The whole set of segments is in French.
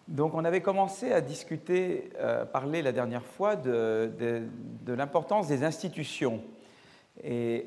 Donc, on avait commencé à discuter, parler la dernière fois de l'importance des institutions. Et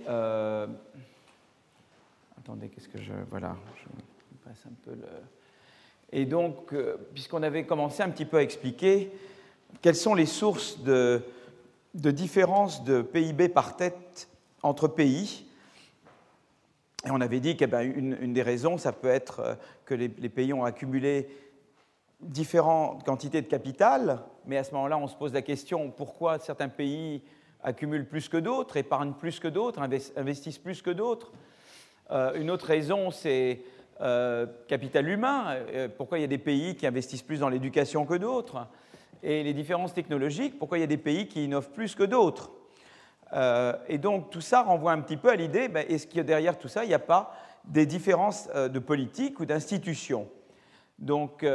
attendez, qu'est-ce que je... Voilà, je passe un peu le... Et donc, puisqu'on avait commencé un petit peu à expliquer quelles sont les sources de différence de PIB par tête entre pays, et on avait dit qu'une des raisons, ça peut être que les pays ont accumulé différentes quantités de capital, mais à ce moment-là, on se pose la question pourquoi certains pays accumulent plus que d'autres, épargnent plus que d'autres, investissent plus que d'autres. Une autre raison, c'est capital humain. Pourquoi il y a des pays qui investissent plus dans l'éducation que d'autres? Et les différences technologiques, pourquoi il y a des pays qui innovent plus que d'autres? Et donc, tout ça renvoie un petit peu à l'idée, est-ce qu'il y a derrière tout ça, il n'y a pas des différences de politique ou d'institutions? Donc,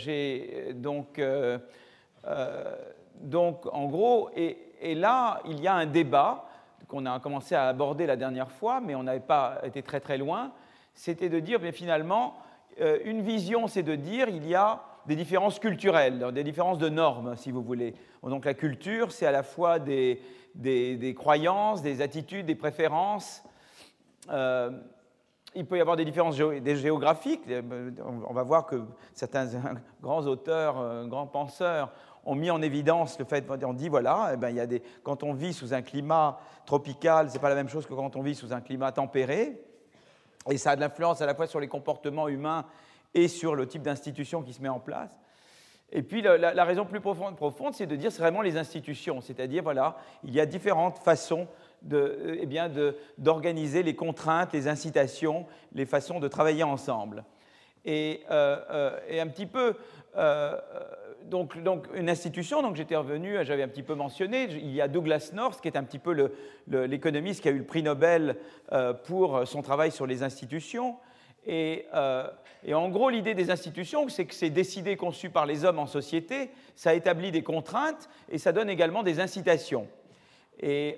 en gros, et là, il y a un débat qu'on a commencé à aborder la dernière fois, mais on n'avait pas été très très loin, c'était de dire, mais finalement, une vision, c'est de dire il y a des différences culturelles, des différences de normes, si vous voulez. Donc la culture, c'est à la fois des croyances, des attitudes, des préférences. Il peut y avoir des différences géographiques. On va voir que certains grands auteurs, grands penseurs ont mis en évidence le fait, on dit voilà, quand on vit sous un climat tropical, ce n'est pas la même chose que quand on vit sous un climat tempéré. Et ça a de l'influence à la fois sur les comportements humains et sur le type d'institution qui se met en place. Et puis la raison plus profonde, c'est de dire c'est vraiment les institutions, c'est-à-dire voilà, il y a différentes façons d'organiser les contraintes, les incitations, les façons de travailler ensemble. Et un petit peu, donc une institution, donc j'étais revenu, j'avais un petit peu mentionné, il y a Douglas North, qui est un petit peu l'économiste qui a eu le prix Nobel pour son travail sur les institutions. Et en gros, l'idée des institutions, c'est que c'est décidé, conçu par les hommes en société, ça établit des contraintes et ça donne également des incitations. Et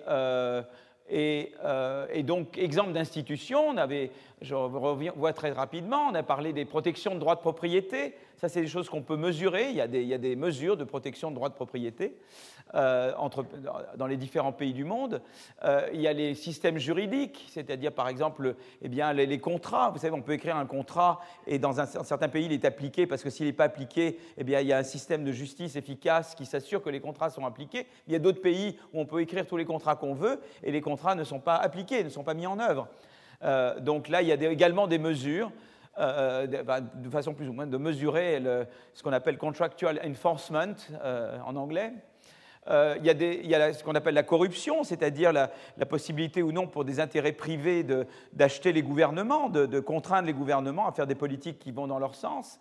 donc, exemple d'institution, je revois très rapidement, on a parlé des protections de droits de propriété. Ça, c'est des choses qu'on peut mesurer. Il y a des mesures de protection de droits de propriété dans les différents pays du monde. Il y a les systèmes juridiques, c'est-à-dire, par exemple, les contrats. Vous savez, on peut écrire un contrat et dans certains pays, il est appliqué parce que s'il n'est pas appliqué, il y a un système de justice efficace qui s'assure que les contrats sont appliqués. Il y a d'autres pays où on peut écrire tous les contrats qu'on veut et les contrats ne sont pas appliqués, ne sont pas mis en œuvre. Donc là, il y a également des mesures, de façon plus ou moins de mesurer ce qu'on appelle contractual enforcement en anglais. Il y a ce qu'on appelle la corruption, c'est-à-dire la possibilité ou non pour des intérêts privés d'acheter les gouvernements, de contraindre les gouvernements à faire des politiques qui vont dans leur sens.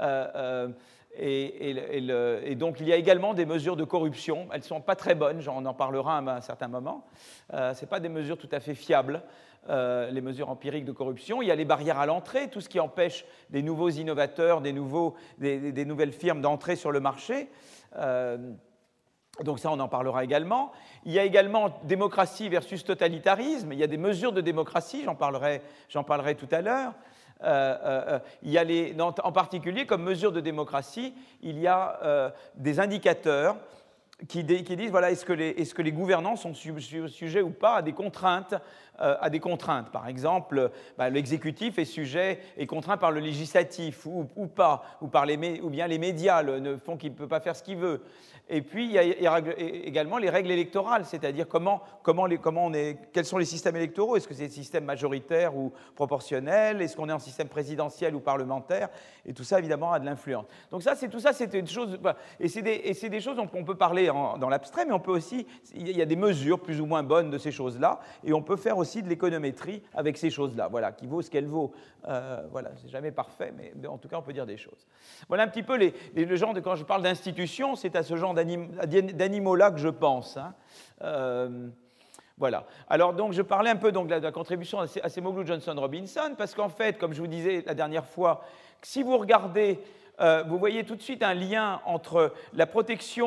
Et donc, il y a également des mesures de corruption. Elles ne sont pas très bonnes, on en parlera à un certain moment. Ce n'est pas des mesures tout à fait fiables, les mesures empiriques de corruption. Il y a les barrières à l'entrée, tout ce qui empêche des nouveaux innovateurs, des nouvelles firmes d'entrer sur le marché. Donc ça, on en parlera également. Il y a également démocratie versus totalitarisme. Il y a des mesures de démocratie, j'en parlerai tout à l'heure. Il y a en particulier, comme mesure de démocratie, il y a des indicateurs qui disent voilà, est-ce que les gouvernants sont sujets ou pas à des contraintes. Par exemple, l'exécutif est contraint par le législatif ou pas, ou bien les médias font qu'il ne peut pas faire ce qu'il veut. Et puis, il y a également les règles électorales, c'est-à-dire quels sont les systèmes électoraux. Est-ce que c'est des systèmes majoritaires ou proportionnels? Est-ce qu'on est en système présidentiel ou parlementaire? Et tout ça, évidemment, a de l'influence. Donc tout ça, c'est une chose... Et c'est des choses dont on peut parler dans l'abstrait, mais on peut aussi... Il y a des mesures plus ou moins bonnes de ces choses-là, et on peut faire aussi de l'économétrie avec ces choses-là, voilà, qui vaut ce qu'elle vaut. Voilà, c'est jamais parfait, mais en tout cas, on peut dire des choses. Voilà un petit peu le genre quand je parle d'institutions, c'est à ce genre d'animaux-là que je pense. Voilà. Alors, donc, je parlais un peu de la contribution à Acemoglu Johnson-Robinson, parce qu'en fait, comme je vous disais la dernière fois, si vous regardez, vous voyez tout de suite un lien entre la protection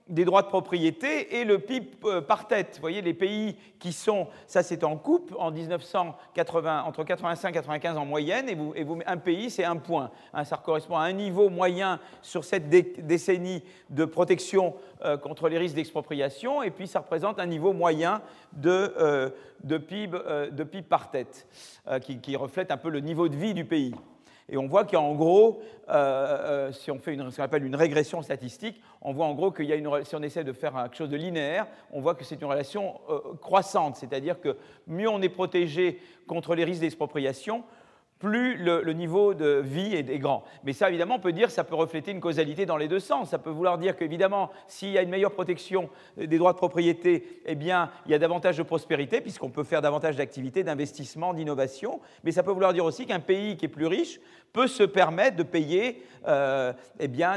des droits de propriété et le PIB par tête. Vous voyez, les pays qui sont, ça c'est en coupe, en 1980, entre 85 et 95 en moyenne, et un pays c'est 1 point. Hein, ça correspond à un niveau moyen sur cette décennie de protection contre les risques d'expropriation, et puis ça représente un niveau moyen de PIB par tête, qui reflète un peu le niveau de vie du pays. Et on voit qu'en gros, si on fait ce qu'on appelle une régression statistique, on voit en gros qu'il y a si on essaie de faire quelque chose de linéaire, on voit que c'est une relation croissante, c'est-à-dire que mieux on est protégé contre les risques d'expropriation, plus le niveau de vie est grand. Mais ça, évidemment, on peut dire que ça peut refléter une causalité dans les deux sens. Ça peut vouloir dire qu'évidemment, s'il y a une meilleure protection des droits de propriété, eh bien, il y a davantage de prospérité, puisqu'on peut faire davantage d'activités, d'investissement, d'innovation. Mais ça peut vouloir dire aussi qu'un pays qui est plus riche peut se permettre de payer eh bien,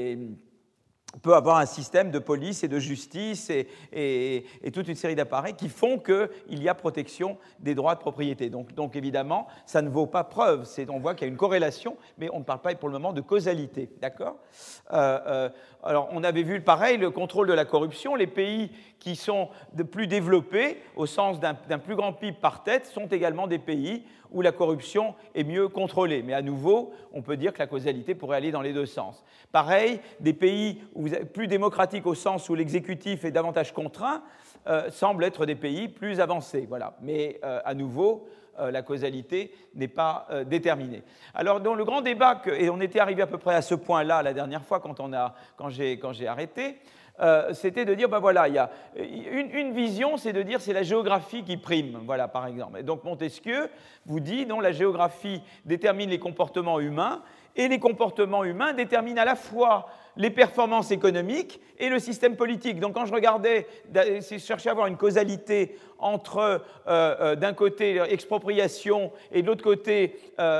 peut avoir un système de police et de justice et toute une série d'appareils qui font qu'il y a protection des droits de propriété. Donc évidemment, ça ne vaut pas preuve. On voit qu'il y a une corrélation, mais on ne parle pas pour le moment de causalité. D'accord ? Alors, on avait vu pareil, le contrôle de la corruption. Les pays qui sont de plus développés, au sens d'un plus grand PIB par tête, sont également des pays où la corruption est mieux contrôlée. Mais à nouveau, on peut dire que la causalité pourrait aller dans les deux sens. Pareil, des pays plus démocratiques au sens où l'exécutif est davantage contraint semblent être des pays plus avancés. Voilà. Mais à nouveau, la causalité n'est pas déterminée. Alors, dans le grand débat, et on était arrivé à peu près à ce point-là la dernière fois quand j'ai arrêté, c'était de dire, ben voilà, il y a une vision, c'est de dire c'est la géographie qui prime, voilà, par exemple. Et donc Montesquieu vous dit, non, la géographie détermine les comportements humains, et les comportements humains déterminent à la fois les performances économiques et le système politique. Donc quand je regardais, je cherchais à avoir une causalité entre, d'un côté, expropriation et de l'autre côté,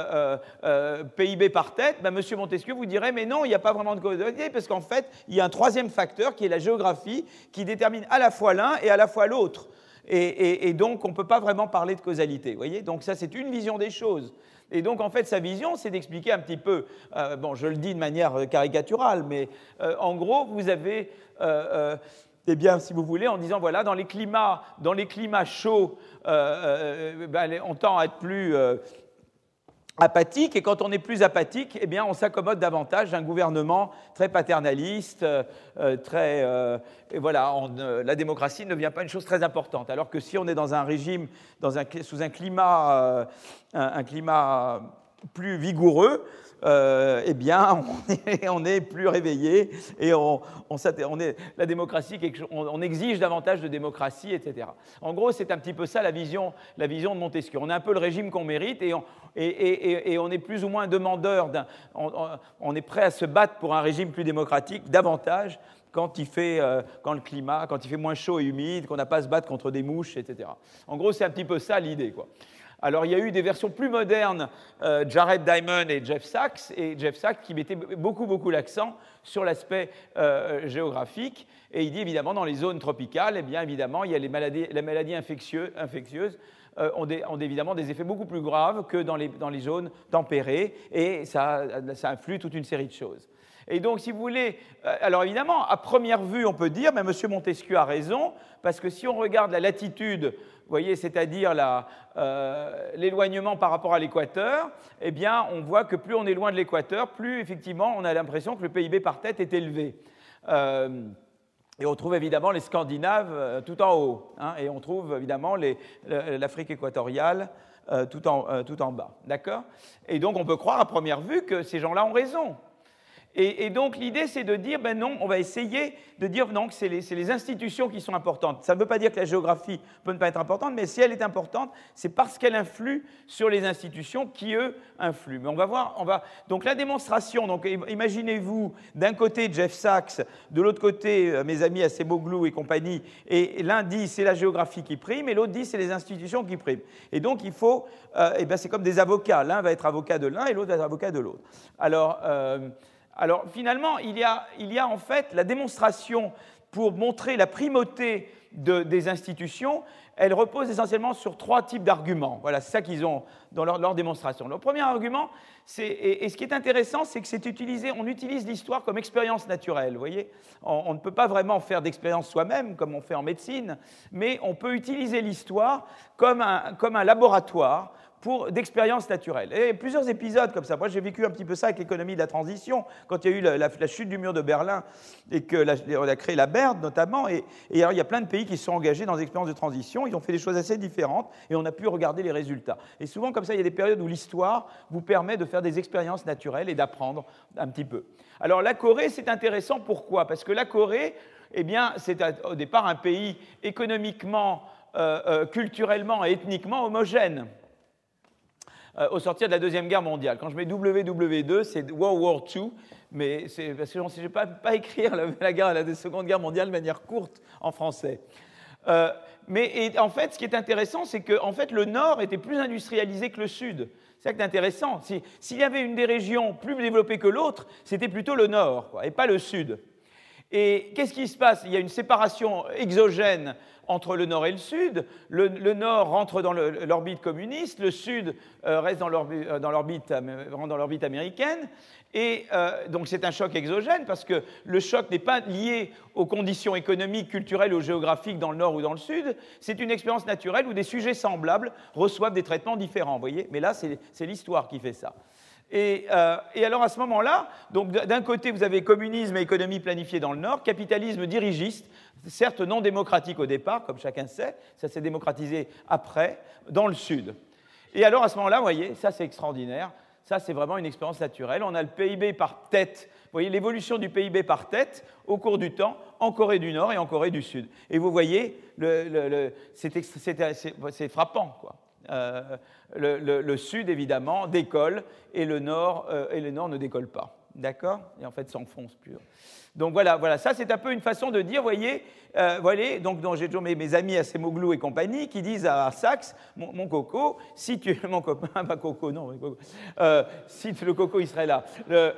PIB par tête, ben, M. Montesquieu vous dirait, mais non, il n'y a pas vraiment de causalité, parce qu'en fait, il y a un troisième facteur qui est la géographie, qui détermine à la fois l'un et à la fois l'autre. Et donc, on ne peut pas vraiment parler de causalité. Vous voyez ? Donc ça, c'est une vision des choses. Et donc, en fait, sa vision, c'est d'expliquer un petit peu, bon, je le dis de manière caricaturale, mais en gros, vous avez, eh bien, si vous voulez, en disant, voilà, dans les climats chauds, on tend à être plus apathique, et quand on est plus apathique, eh bien, on s'accommode davantage d'un gouvernement très paternaliste, et voilà, la démocratie ne devient pas une chose très importante. Alors que si on est dans un régime, sous un climat plus vigoureux, eh bien, on est plus réveillé et la démocratie, on exige davantage de démocratie, etc. En gros, c'est un petit peu ça la vision de Montesquieu. On a un peu le régime qu'on mérite et on est plus ou moins demandeur, on est prêt à se battre pour un régime plus démocratique davantage quand il fait moins chaud et humide, qu'on n'a pas à se battre contre des mouches, etc. En gros, c'est un petit peu ça l'idée, quoi. Alors, il y a eu des versions plus modernes, Jared Diamond et Jeff Sachs qui mettaient beaucoup l'accent sur l'aspect géographique. Et il dit, évidemment, dans les zones tropicales, eh bien, évidemment, il y a les maladies infectieuses ont évidemment des effets beaucoup plus graves que dans les zones tempérées, et ça influe toute une série de choses. Et donc, si vous voulez, alors évidemment, à première vue, on peut dire, mais M. Montesquieu a raison, parce que si on regarde la latitude, vous voyez, c'est-à-dire l'éloignement par rapport à l'équateur, eh bien, on voit que plus on est loin de l'équateur, plus effectivement, on a l'impression que le PIB par tête est élevé. Et on trouve évidemment les Scandinaves tout en haut, hein, et on trouve évidemment l'Afrique équatoriale tout en bas. D'accord ? Et donc, on peut croire à première vue que ces gens-là ont raison. Et donc, l'idée, c'est de dire, ben non, on va essayer de dire non, que c'est les institutions qui sont importantes. Ça ne veut pas dire que la géographie peut ne pas être importante, mais si elle est importante, c'est parce qu'elle influe sur les institutions qui, eux, influent. Mais on va voir, donc la démonstration, donc imaginez-vous, d'un côté Jeff Sachs, de l'autre côté mes amis Acemoglu et compagnie, et l'un dit c'est la géographie qui prime, et l'autre dit c'est les institutions qui priment. Et donc, il faut, c'est comme des avocats, l'un va être avocat de l'un et l'autre va être avocat de l'autre. Alors, finalement, il y a en fait la démonstration pour montrer la primauté des institutions, elle repose essentiellement sur 3 types d'arguments. Voilà, c'est ça qu'ils ont dans leur démonstration. Le premier argument, et ce qui est intéressant, c'est que on utilise l'histoire comme expérience naturelle. Vous voyez, on ne peut pas vraiment faire d'expérience soi-même, comme on fait en médecine, mais on peut utiliser l'histoire comme un laboratoire d'expériences naturelles. Et plusieurs épisodes comme ça. Moi, j'ai vécu un petit peu ça avec l'économie de la transition, quand il y a eu la chute du mur de Berlin et qu'on a créé la BERD, notamment. Et alors, il y a plein de pays qui se sont engagés dans des expériences de transition. Ils ont fait des choses assez différentes et on a pu regarder les résultats. Et souvent, comme ça, il y a des périodes où l'histoire vous permet de faire des expériences naturelles et d'apprendre un petit peu. Alors, la Corée, c'est intéressant. Pourquoi? Parce que la Corée, eh bien, c'est au départ un pays économiquement, culturellement et ethniquement homogène. Au sortir de la Deuxième Guerre mondiale. Quand je mets WW2, c'est World War II, mais c'est parce que je ne sais pas écrire la Seconde Guerre mondiale de manière courte en français. Mais en fait, ce qui est intéressant, c'est que en fait, le Nord était plus industrialisé que le Sud. C'est ça qui est intéressant. S'il y avait une des régions plus développées que l'autre, c'était plutôt le Nord, quoi, et pas le Sud. Et qu'est-ce qui se passe? Il y a une séparation exogène entre le Nord et le Sud. Le Nord rentre dans l'orbite communiste, le Sud reste dans l'orbite américaine. Et donc c'est un choc exogène parce que le choc n'est pas lié aux conditions économiques, culturelles ou géographiques dans le Nord ou dans le Sud. C'est une expérience naturelle où des sujets semblables reçoivent des traitements différents. Vous voyez? Mais là, c'est l'histoire qui fait ça. Et alors à ce moment-là, donc d'un côté vous avez communisme et économie planifiée dans le Nord, capitalisme dirigiste, certes non démocratique au départ, comme chacun sait, ça s'est démocratisé après, dans le Sud. Et alors à ce moment-là, vous voyez, ça c'est extraordinaire, ça c'est vraiment une expérience naturelle. On a le PIB par tête, vous voyez l'évolution du PIB par tête au cours du temps en Corée du Nord et en Corée du Sud. Et vous voyez, c'est frappant, quoi. Le Sud, évidemment, décolle et le Nord ne décolle pas. D'accord? Et en fait, s'enfonce plus. Donc voilà, ça c'est un peu une façon de dire, voyez, donc j'ai toujours mes amis Acemoglu et compagnie qui disent à Sachs, mon coco, si tu mon copain, pas coco, non, coco, si le coco il serait là,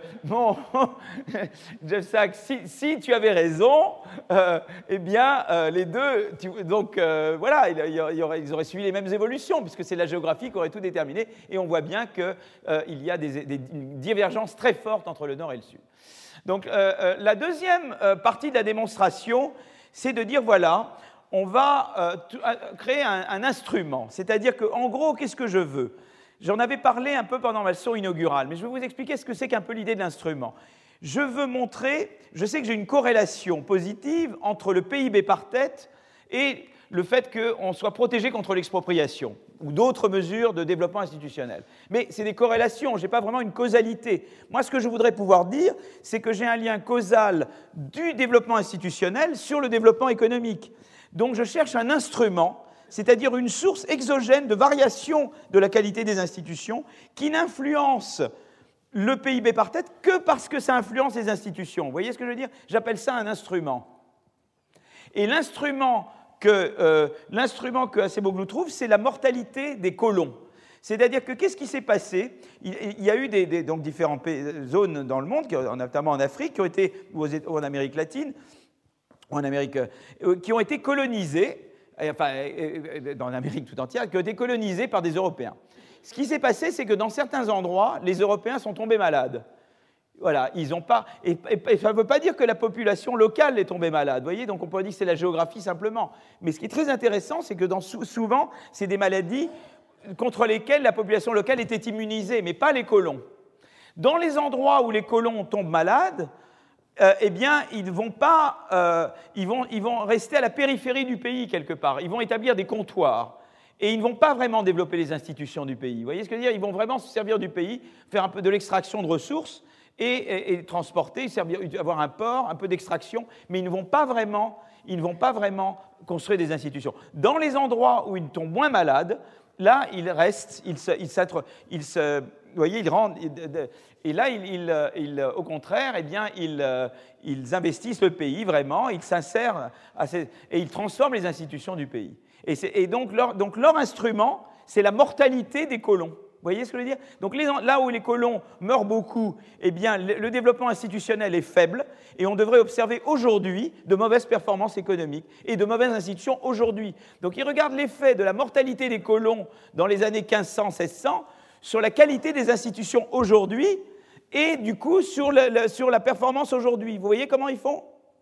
Jeff Sachs, si tu avais raison, eh bien les deux, voilà, ils auraient suivi les mêmes évolutions puisque c'est la géographie qui aurait tout déterminé, et on voit bien qu'il y a une divergence très forte entre le Nord et le Sud. Donc la deuxième partie de la démonstration, c'est de dire, voilà, on va créer un instrument. C'est-à-dire qu'en gros, qu'est-ce que je veux? J'en avais parlé un peu pendant ma leçon inaugurale, mais je vais vous expliquer ce que c'est qu'un peu l'idée de l'instrument. Je veux montrer, je sais que j'ai une corrélation positive entre le PIB par tête et le fait qu'on soit protégé contre l'expropriation ou d'autres mesures de développement institutionnel. Mais c'est des corrélations, je n'ai pas vraiment une causalité. Moi, ce que je voudrais pouvoir dire, c'est que j'ai un lien causal du développement institutionnel sur le développement économique. Donc je cherche un instrument, c'est-à-dire une source exogène de variation de la qualité des institutions qui n'influence le PIB par tête que parce que ça influence les institutions. Vous voyez ce que je veux dire? J'appelle ça un instrument. Et l'instrument que Acemoglu trouve, c'est la mortalité des colons. C'est-à-dire que qu'est-ce qui s'est passé? Il y a eu donc différentes zones dans le monde, notamment en Afrique, qui ont été, ou en Amérique latine, ou en Amérique, qui ont été colonisées, enfin, dans l'Amérique tout entière, qui ont été colonisées par des Européens. Ce qui s'est passé, c'est que dans certains endroits, les Européens sont tombés malades. Voilà, ils n'ont pas. Et ça ne veut pas dire que la population locale est tombée malade, vous voyez, donc on pourrait dire que c'est la géographie simplement. Mais ce qui est très intéressant, c'est que souvent, c'est des maladies contre lesquelles la population locale était immunisée, mais pas les colons. Dans les endroits où les colons tombent malades, eh bien, ils vont rester à la périphérie du pays quelque part. Ils vont établir des comptoirs. Et ils ne vont pas vraiment développer les institutions du pays. Vous voyez ce que je veux dire? Ils vont vraiment se servir du pays, faire un peu de l'extraction de ressources, et transporter, avoir un port, un peu d'extraction, mais ils ne vont pas vraiment construire des institutions. Dans les endroits où ils tombent moins malades, là, ils restent, vous voyez, ils rendent, et là, au contraire, eh bien, ils investissent le pays vraiment, ils s'insèrent, et ils transforment les institutions du pays. Et donc leur instrument, c'est la mortalité des colons. Vous voyez ce que je veux dire? Donc là où les colons meurent beaucoup, eh bien, le développement institutionnel est faible et on devrait observer aujourd'hui de mauvaises performances économiques et de mauvaises institutions aujourd'hui. Donc ils regardent l'effet de la mortalité des colons dans les années 1500-1600 sur la qualité des institutions aujourd'hui et du coup sur la performance aujourd'hui. Vous voyez comment ils font?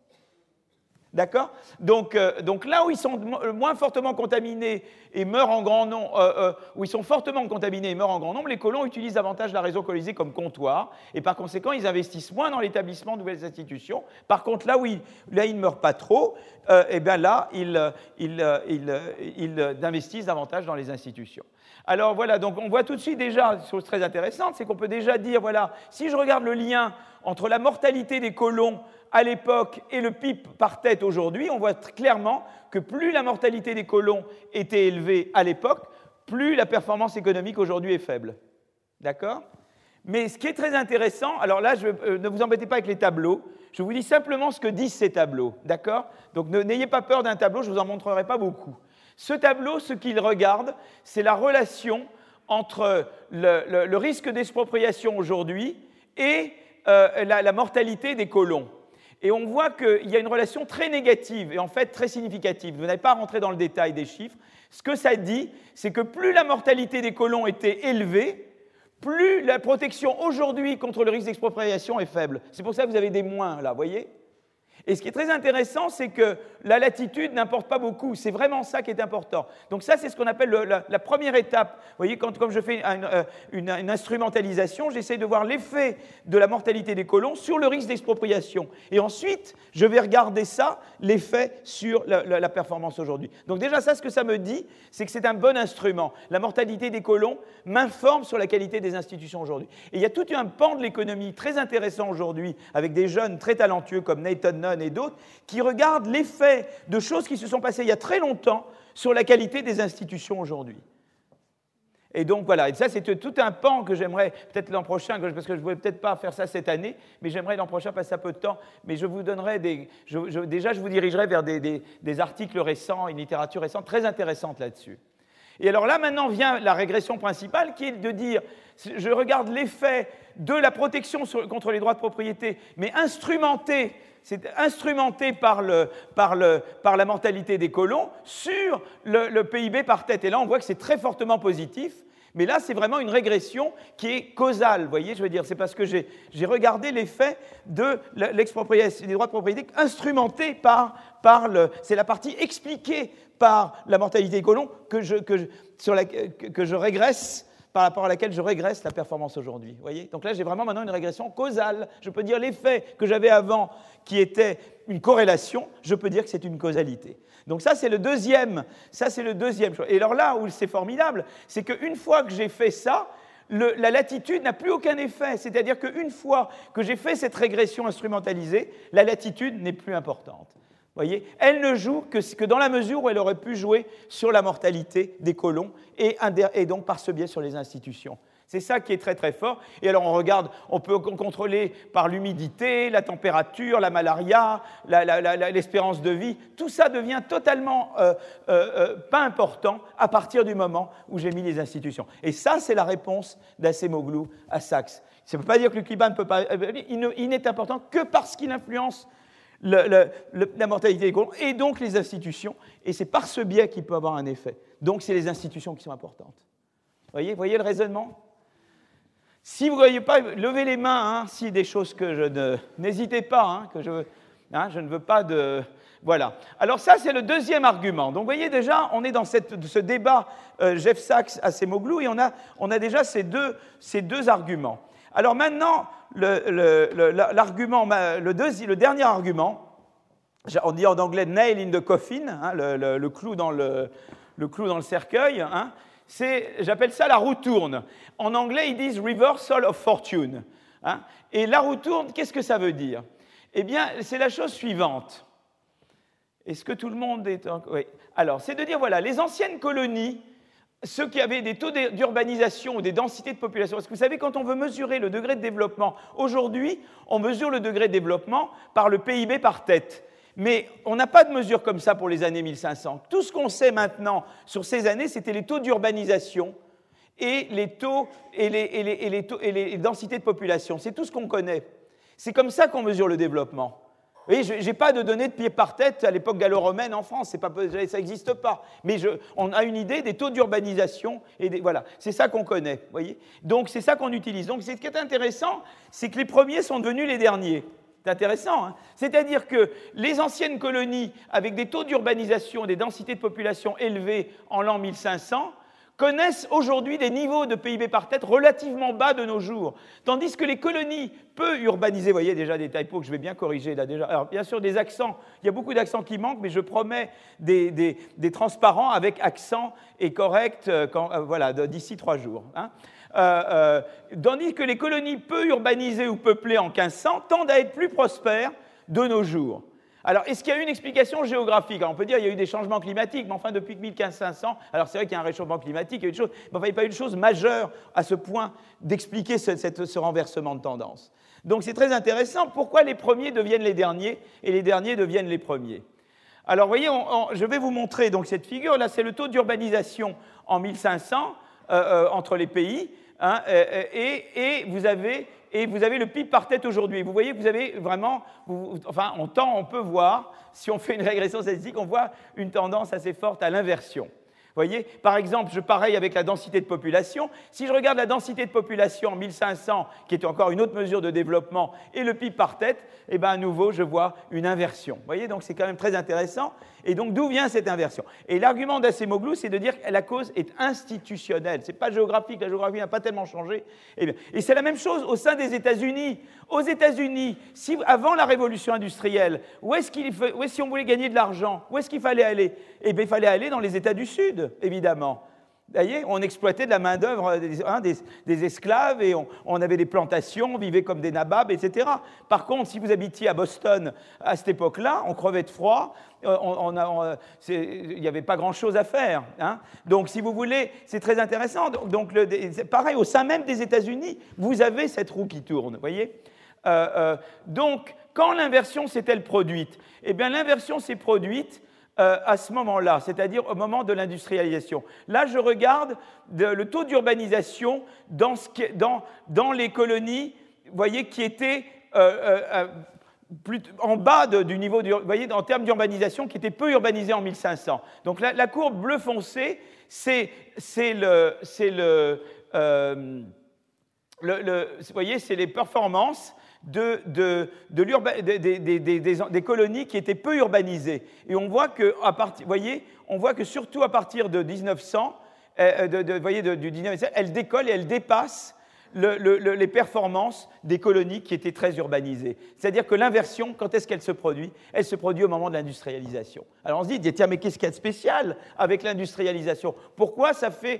D'accord? Donc là où ils sont moins fortement contaminés et meurent en grand nombre, où ils sont fortement contaminés et meurent en grand nombre, les colons utilisent davantage la réseau colonisé comme comptoir, et par conséquent, ils investissent moins dans l'établissement de nouvelles institutions. Par contre, là où ils ne meurent pas trop, eh bien là, ils investissent davantage dans les institutions. Alors voilà, donc on voit tout de suite déjà, chose très intéressante, c'est qu'on peut déjà dire, voilà, si je regarde le lien entre la mortalité des colons à l'époque et le PIB par tête aujourd'hui, on voit clairement que plus la mortalité des colons était élevée à l'époque, plus la performance économique aujourd'hui est faible. D'accord? Mais ce qui est très intéressant, alors là, ne vous embêtez pas avec les tableaux, je vous dis simplement ce que disent ces tableaux. D'accord? Donc n'ayez pas peur d'un tableau, je ne vous en montrerai pas beaucoup. Ce tableau, ce qu'il regarde, c'est la relation entre le risque d'expropriation aujourd'hui et la mortalité des colons. Et on voit qu'il y a une relation très négative et en fait très significative. Vous n'avez pas à rentrer dans le détail des chiffres. Ce que ça dit, c'est que plus la mortalité des colons était élevée, plus la protection aujourd'hui contre le risque d'expropriation est faible. C'est pour ça que vous avez des moins là, vous voyez ? Et ce qui est très intéressant, c'est que la latitude n'importe pas beaucoup. C'est vraiment ça qui est important. Donc ça, c'est ce qu'on appelle la première étape. Vous voyez, comme je fais une instrumentalisation, j'essaie de voir l'effet de la mortalité des colons sur le risque d'expropriation. Et ensuite, je vais regarder ça, l'effet sur la performance aujourd'hui. Donc déjà, ça, ce que ça me dit, c'est que c'est un bon instrument. La mortalité des colons m'informe sur la qualité des institutions aujourd'hui. Et il y a tout un pan de l'économie très intéressant aujourd'hui, avec des jeunes très talentueux comme Nathan Nunn et d'autres, qui regardent l'effet de choses qui se sont passées il y a très longtemps sur la qualité des institutions aujourd'hui. Et donc voilà, et ça c'est tout un pan que j'aimerais, peut-être l'an prochain, parce que je ne pourrais peut-être pas faire ça cette année, mais j'aimerais l'an prochain passer un peu de temps, mais je vous donnerai déjà je vous dirigerai vers des articles récents, une littérature récente très intéressante là-dessus. Et alors là, maintenant vient la régression principale, qui est de dire, je regarde l'effet de la protection contre les droits de propriété, mais c'est instrumenté par la mortalité des colons sur le PIB par tête. Et là, on voit que c'est très fortement positif, mais là, c'est vraiment une régression qui est causale, vous voyez, je veux dire, c'est parce que j'ai regardé l'effet de l'expropriation des droits de propriété instrumenté c'est la partie expliquée par la mortalité des colons que je régresse, par rapport à laquelle je régresse la performance aujourd'hui. Vous voyez ? Donc là, j'ai vraiment maintenant une régression causale. Je peux dire l'effet que j'avais avant, qui était une corrélation, je peux dire que c'est une causalité. Donc ça, c'est le deuxième choix. Et alors là où c'est formidable, c'est qu'une fois que j'ai fait ça, la latitude n'a plus aucun effet. C'est-à-dire qu'une fois que j'ai fait cette régression instrumentalisée, la latitude n'est plus importante. Voyez, elle ne joue que dans la mesure où elle aurait pu jouer sur la mortalité des colons et donc par ce biais sur les institutions. C'est ça qui est très très fort. Et alors on peut contrôler par l'humidité, la température, la malaria, l'espérance de vie. Tout ça devient totalement pas important à partir du moment où j'ai mis les institutions. Et ça, c'est la réponse d'Acemoglu à Sachs. Ça ne veut pas dire que le climat ne peut pas... Il n'est important que parce qu'il influence la mortalité des colons et donc les institutions, et c'est par ce biais qu'il peut avoir un effet. Donc c'est les institutions qui sont importantes. Voyez le raisonnement ? Si vous ne voyez pas, levez les mains, si des choses que n'hésitez pas, je ne veux pas de... Voilà. Alors ça, c'est le deuxième argument. Donc vous voyez déjà, on est dans ce débat Jeff Sachs, Acemoglu, et on a déjà ces deux arguments. Alors maintenant, le dernier argument, on dit en anglais nail in the coffin, le clou dans le cercueil, j'appelle ça la roue tourne. En anglais, ils disent reversal of fortune. Et la roue tourne, qu'est-ce que ça veut dire ? Eh bien, c'est la chose suivante. Est-ce que tout le monde est... Oui. Alors, c'est de dire, voilà, les anciennes colonies, ceux qui avaient des taux d'urbanisation ou des densités de population, parce que vous savez, quand on veut mesurer le degré de développement, aujourd'hui, on mesure le degré de développement par le PIB par tête. Mais on n'a pas de mesure comme ça pour les années 1500. Tout ce qu'on sait maintenant sur ces années, c'était les taux d'urbanisation et les taux et les densités de population. C'est tout ce qu'on connaît. C'est comme ça qu'on mesure le développement. Vous voyez, je n'ai pas de données de pied par tête à l'époque gallo-romaine en France, ça n'existe pas. Mais on a une idée des taux d'urbanisation, voilà, c'est ça qu'on connaît. Voyez, donc c'est ça qu'on utilise. Donc ce qui est intéressant, c'est que les premiers sont devenus les derniers. C'est intéressant, hein? C'est-à-dire que les anciennes colonies, avec des taux d'urbanisation, des densités de population élevées en l'an 1500, connaissent aujourd'hui des niveaux de PIB par tête relativement bas de nos jours. Tandis que les colonies peu urbanisées, vous voyez déjà des typos que je vais bien corriger là déjà. Alors bien sûr des accents, il y a beaucoup d'accents qui manquent, mais je promets des transparents avec accent et correct voilà, d'ici 3 jours. Hein. Tandis que les colonies peu urbanisées ou peuplées en 1500 tendent à être plus prospères de nos jours. Alors, est-ce qu'il y a eu une explication géographique? Alors, on peut dire qu'il y a eu des changements climatiques, mais enfin, depuis 1500, alors c'est vrai qu'il y a un réchauffement climatique, il y a eu des choses, mais enfin, il n'y a pas eu de chose majeure à ce point d'expliquer ce renversement de tendance. Donc, c'est très intéressant. Pourquoi les premiers deviennent les derniers et les derniers deviennent les premiers? Alors, vous voyez, je vais vous montrer donc, cette figure. Là, c'est le taux d'urbanisation en 1500 entre les pays, hein, et vous avez le PIB par tête aujourd'hui. Vous voyez que vous avez vraiment, on peut voir, si on fait une régression statistique, on voit une tendance assez forte à l'inversion. Vous voyez, par exemple, pareil avec la densité de population. Si je regarde la densité de population en 1500, qui est encore une autre mesure de développement, et le PIB par tête, eh bien, à nouveau, je vois une inversion. Vous voyez, donc c'est quand même très intéressant. Et donc, d'où vient cette inversion? Et l'argument d'Acemoglu, c'est de dire que la cause est institutionnelle. Ce n'est pas géographique, la géographie n'a pas tellement changé. Et c'est la même chose au sein des États-Unis. Aux États-Unis, avant la révolution industrielle, si on voulait gagner de l'argent, où est-ce qu'il fallait aller? Eh bien, il fallait aller dans les États du Sud, évidemment. Vous voyez, on exploitait de la main-d'œuvre des esclaves et on avait des plantations, on vivait comme des nababs, etc. Par contre, si vous habitiez à Boston à cette époque-là, on crevait de froid, il n'y avait pas grand-chose à faire. Hein. Donc, si vous voulez, c'est très intéressant. Donc, pareil, au sein même des États-Unis, vous avez cette roue qui tourne. Vous voyez. Donc, quand l'inversion s'est-elle produite? Eh bien, l'inversion s'est produite à ce moment-là, c'est-à-dire au moment de l'industrialisation. Là, je regarde le taux d'urbanisation dans les colonies, vous voyez, qui étaient en bas du niveau, vous voyez, en termes d'urbanisation, qui étaient peu urbanisées en 1500. Donc la courbe bleu foncé, c'est vous voyez, c'est les performances des colonies qui étaient peu urbanisées. Et on voit que, surtout à partir de 1900, du 19e siècle, elles décollent et elles dépassent les performances des colonies qui étaient très urbanisées. C'est-à-dire que l'inversion, quand est-ce qu'elle se produit? Elle se produit au moment de l'industrialisation. Alors on se dit, tiens, mais qu'est-ce qu'il y a de spécial avec l'industrialisation? Pourquoi ça fait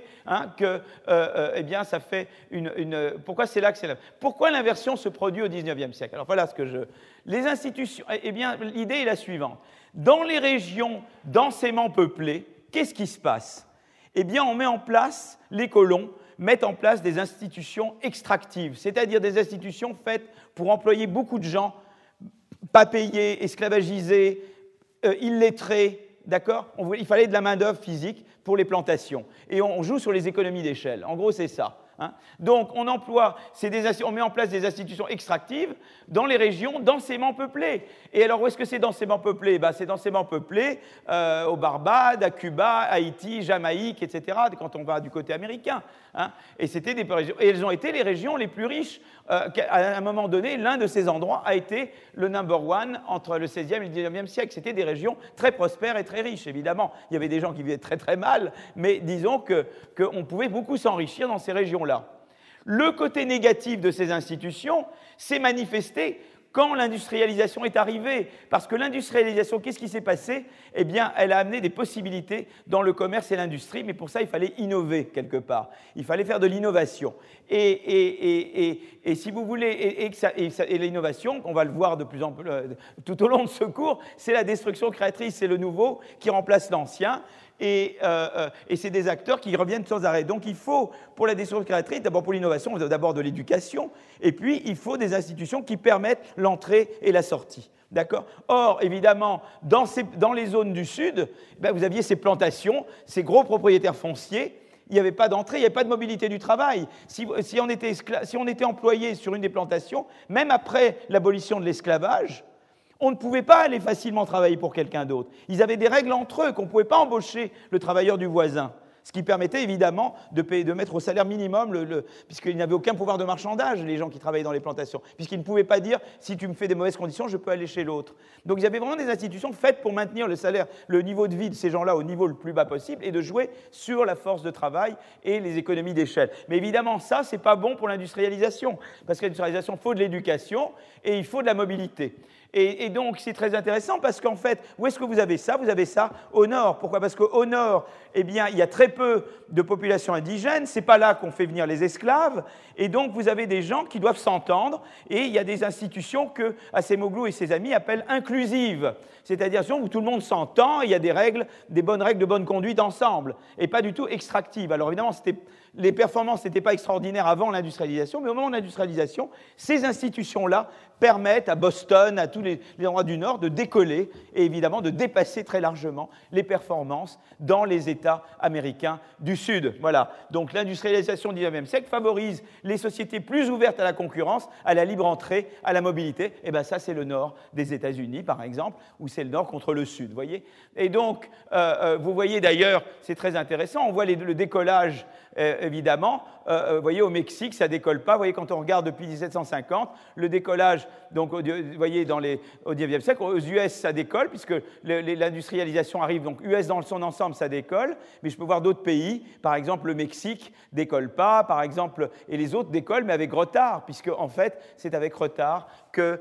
ça fait pourquoi c'est là que c'est là? Pourquoi l'inversion se produit au 19e siècle? Alors voilà les institutions, l'idée est la suivante. Dans les régions densément peuplées, qu'est-ce qui se passe? Eh bien, on met en place, les colons mettent en place des institutions extractives, c'est-à-dire des institutions faites pour employer beaucoup de gens, pas payés, esclavagisés, illettrés, d'accord? Il fallait de la main-d'œuvre physique pour les plantations. Et on joue sur les économies d'échelle. En gros, c'est ça. Hein. Donc, on met en place des institutions extractives dans les régions densément peuplées. Et alors, où est-ce que c'est densément peuplé? C'est densément peuplé aux Barbades, à Cuba, Haïti, Jamaïque, etc., quand on va du côté américain. Hein. Et elles ont été les régions les plus riches. À un moment donné, l'un de ces endroits a été le number one entre le XVIe et le XIXe siècle. C'était des régions très prospères et très riches, évidemment. Il y avait des gens qui vivaient très très mal, mais disons qu'on pouvait beaucoup s'enrichir dans ces régions-là. Le côté négatif de ces institutions s'est manifesté quand l'industrialisation est arrivée. Parce que l'industrialisation, qu'est-ce qui s'est passé? Eh bien, elle a amené des possibilités dans le commerce et l'industrie, mais pour ça, il fallait innover quelque part. Il fallait faire de l'innovation. Et si vous voulez, et l'innovation, on va le voir de plus en plus tout au long de ce cours, c'est la destruction créatrice, c'est le nouveau qui remplace l'ancien. Et c'est des acteurs qui reviennent sans arrêt. Donc il faut, pour la destruction créatrice, d'abord pour l'innovation, d'abord de l'éducation, et puis il faut des institutions qui permettent l'entrée et la sortie. D'accord? Or, évidemment, dans les zones du Sud, vous aviez ces plantations, ces gros propriétaires fonciers il n'y avait pas d'entrée, il n'y avait pas de mobilité du travail. Si on était employé sur une des plantations, même après l'abolition de l'esclavage, on ne pouvait pas aller facilement travailler pour quelqu'un d'autre. Ils avaient des règles entre eux, qu'on ne pouvait pas embaucher le travailleur du voisin. Ce qui permettait évidemment de mettre au salaire minimum, puisqu'ils n'avaient aucun pouvoir de marchandage, les gens qui travaillaient dans les plantations, puisqu'ils ne pouvaient pas dire « si tu me fais des mauvaises conditions, je peux aller chez l'autre ». Donc il y avait vraiment des institutions faites pour maintenir le salaire, le niveau de vie de ces gens-là au niveau le plus bas possible et de jouer sur la force de travail et les économies d'échelle. Mais évidemment, ça, ce n'est pas bon pour l'industrialisation, parce que l'industrialisation, il faut de l'éducation et il faut de la mobilité. Et donc, c'est très intéressant parce qu'en fait, où est-ce que vous avez ça? Vous avez ça au nord. Pourquoi? Parce qu'au nord, eh bien, il y a très peu de population indigène. Ce n'est pas là qu'on fait venir les esclaves. Et donc, vous avez des gens qui doivent s'entendre. Et il y a des institutions que Acemoglu et ses amis appellent inclusives. C'est-à-dire où tout le monde s'entend, il y a des règles, des bonnes règles de bonne conduite ensemble. Et pas du tout extractives. Alors évidemment, les performances n'étaient pas extraordinaires avant l'industrialisation, mais au moment de l'industrialisation, ces institutions-là permettent à Boston, à tous les endroits du Nord, de décoller et évidemment de dépasser très largement les performances dans les États américains du Sud. Voilà. Donc l'industrialisation du XIXe siècle favorise les sociétés plus ouvertes à la concurrence, à la libre entrée, à la mobilité. Et bien ça, c'est le Nord des États-Unis, par exemple, où c'est le Nord contre le Sud. Voyez. Et donc, vous voyez d'ailleurs, c'est très intéressant, on voit le décollage. Évidemment, vous voyez, au Mexique, ça ne décolle pas. Vous voyez, quand on regarde depuis 1750, le décollage, donc, vous voyez, au XIXe siècle, aux US, ça décolle, puisque l'industrialisation arrive, donc US dans son ensemble, ça décolle, mais je peux voir d'autres pays, par exemple, le Mexique ne décolle pas, par exemple, et les autres décollent, mais avec retard, puisque, en fait, c'est avec retard que,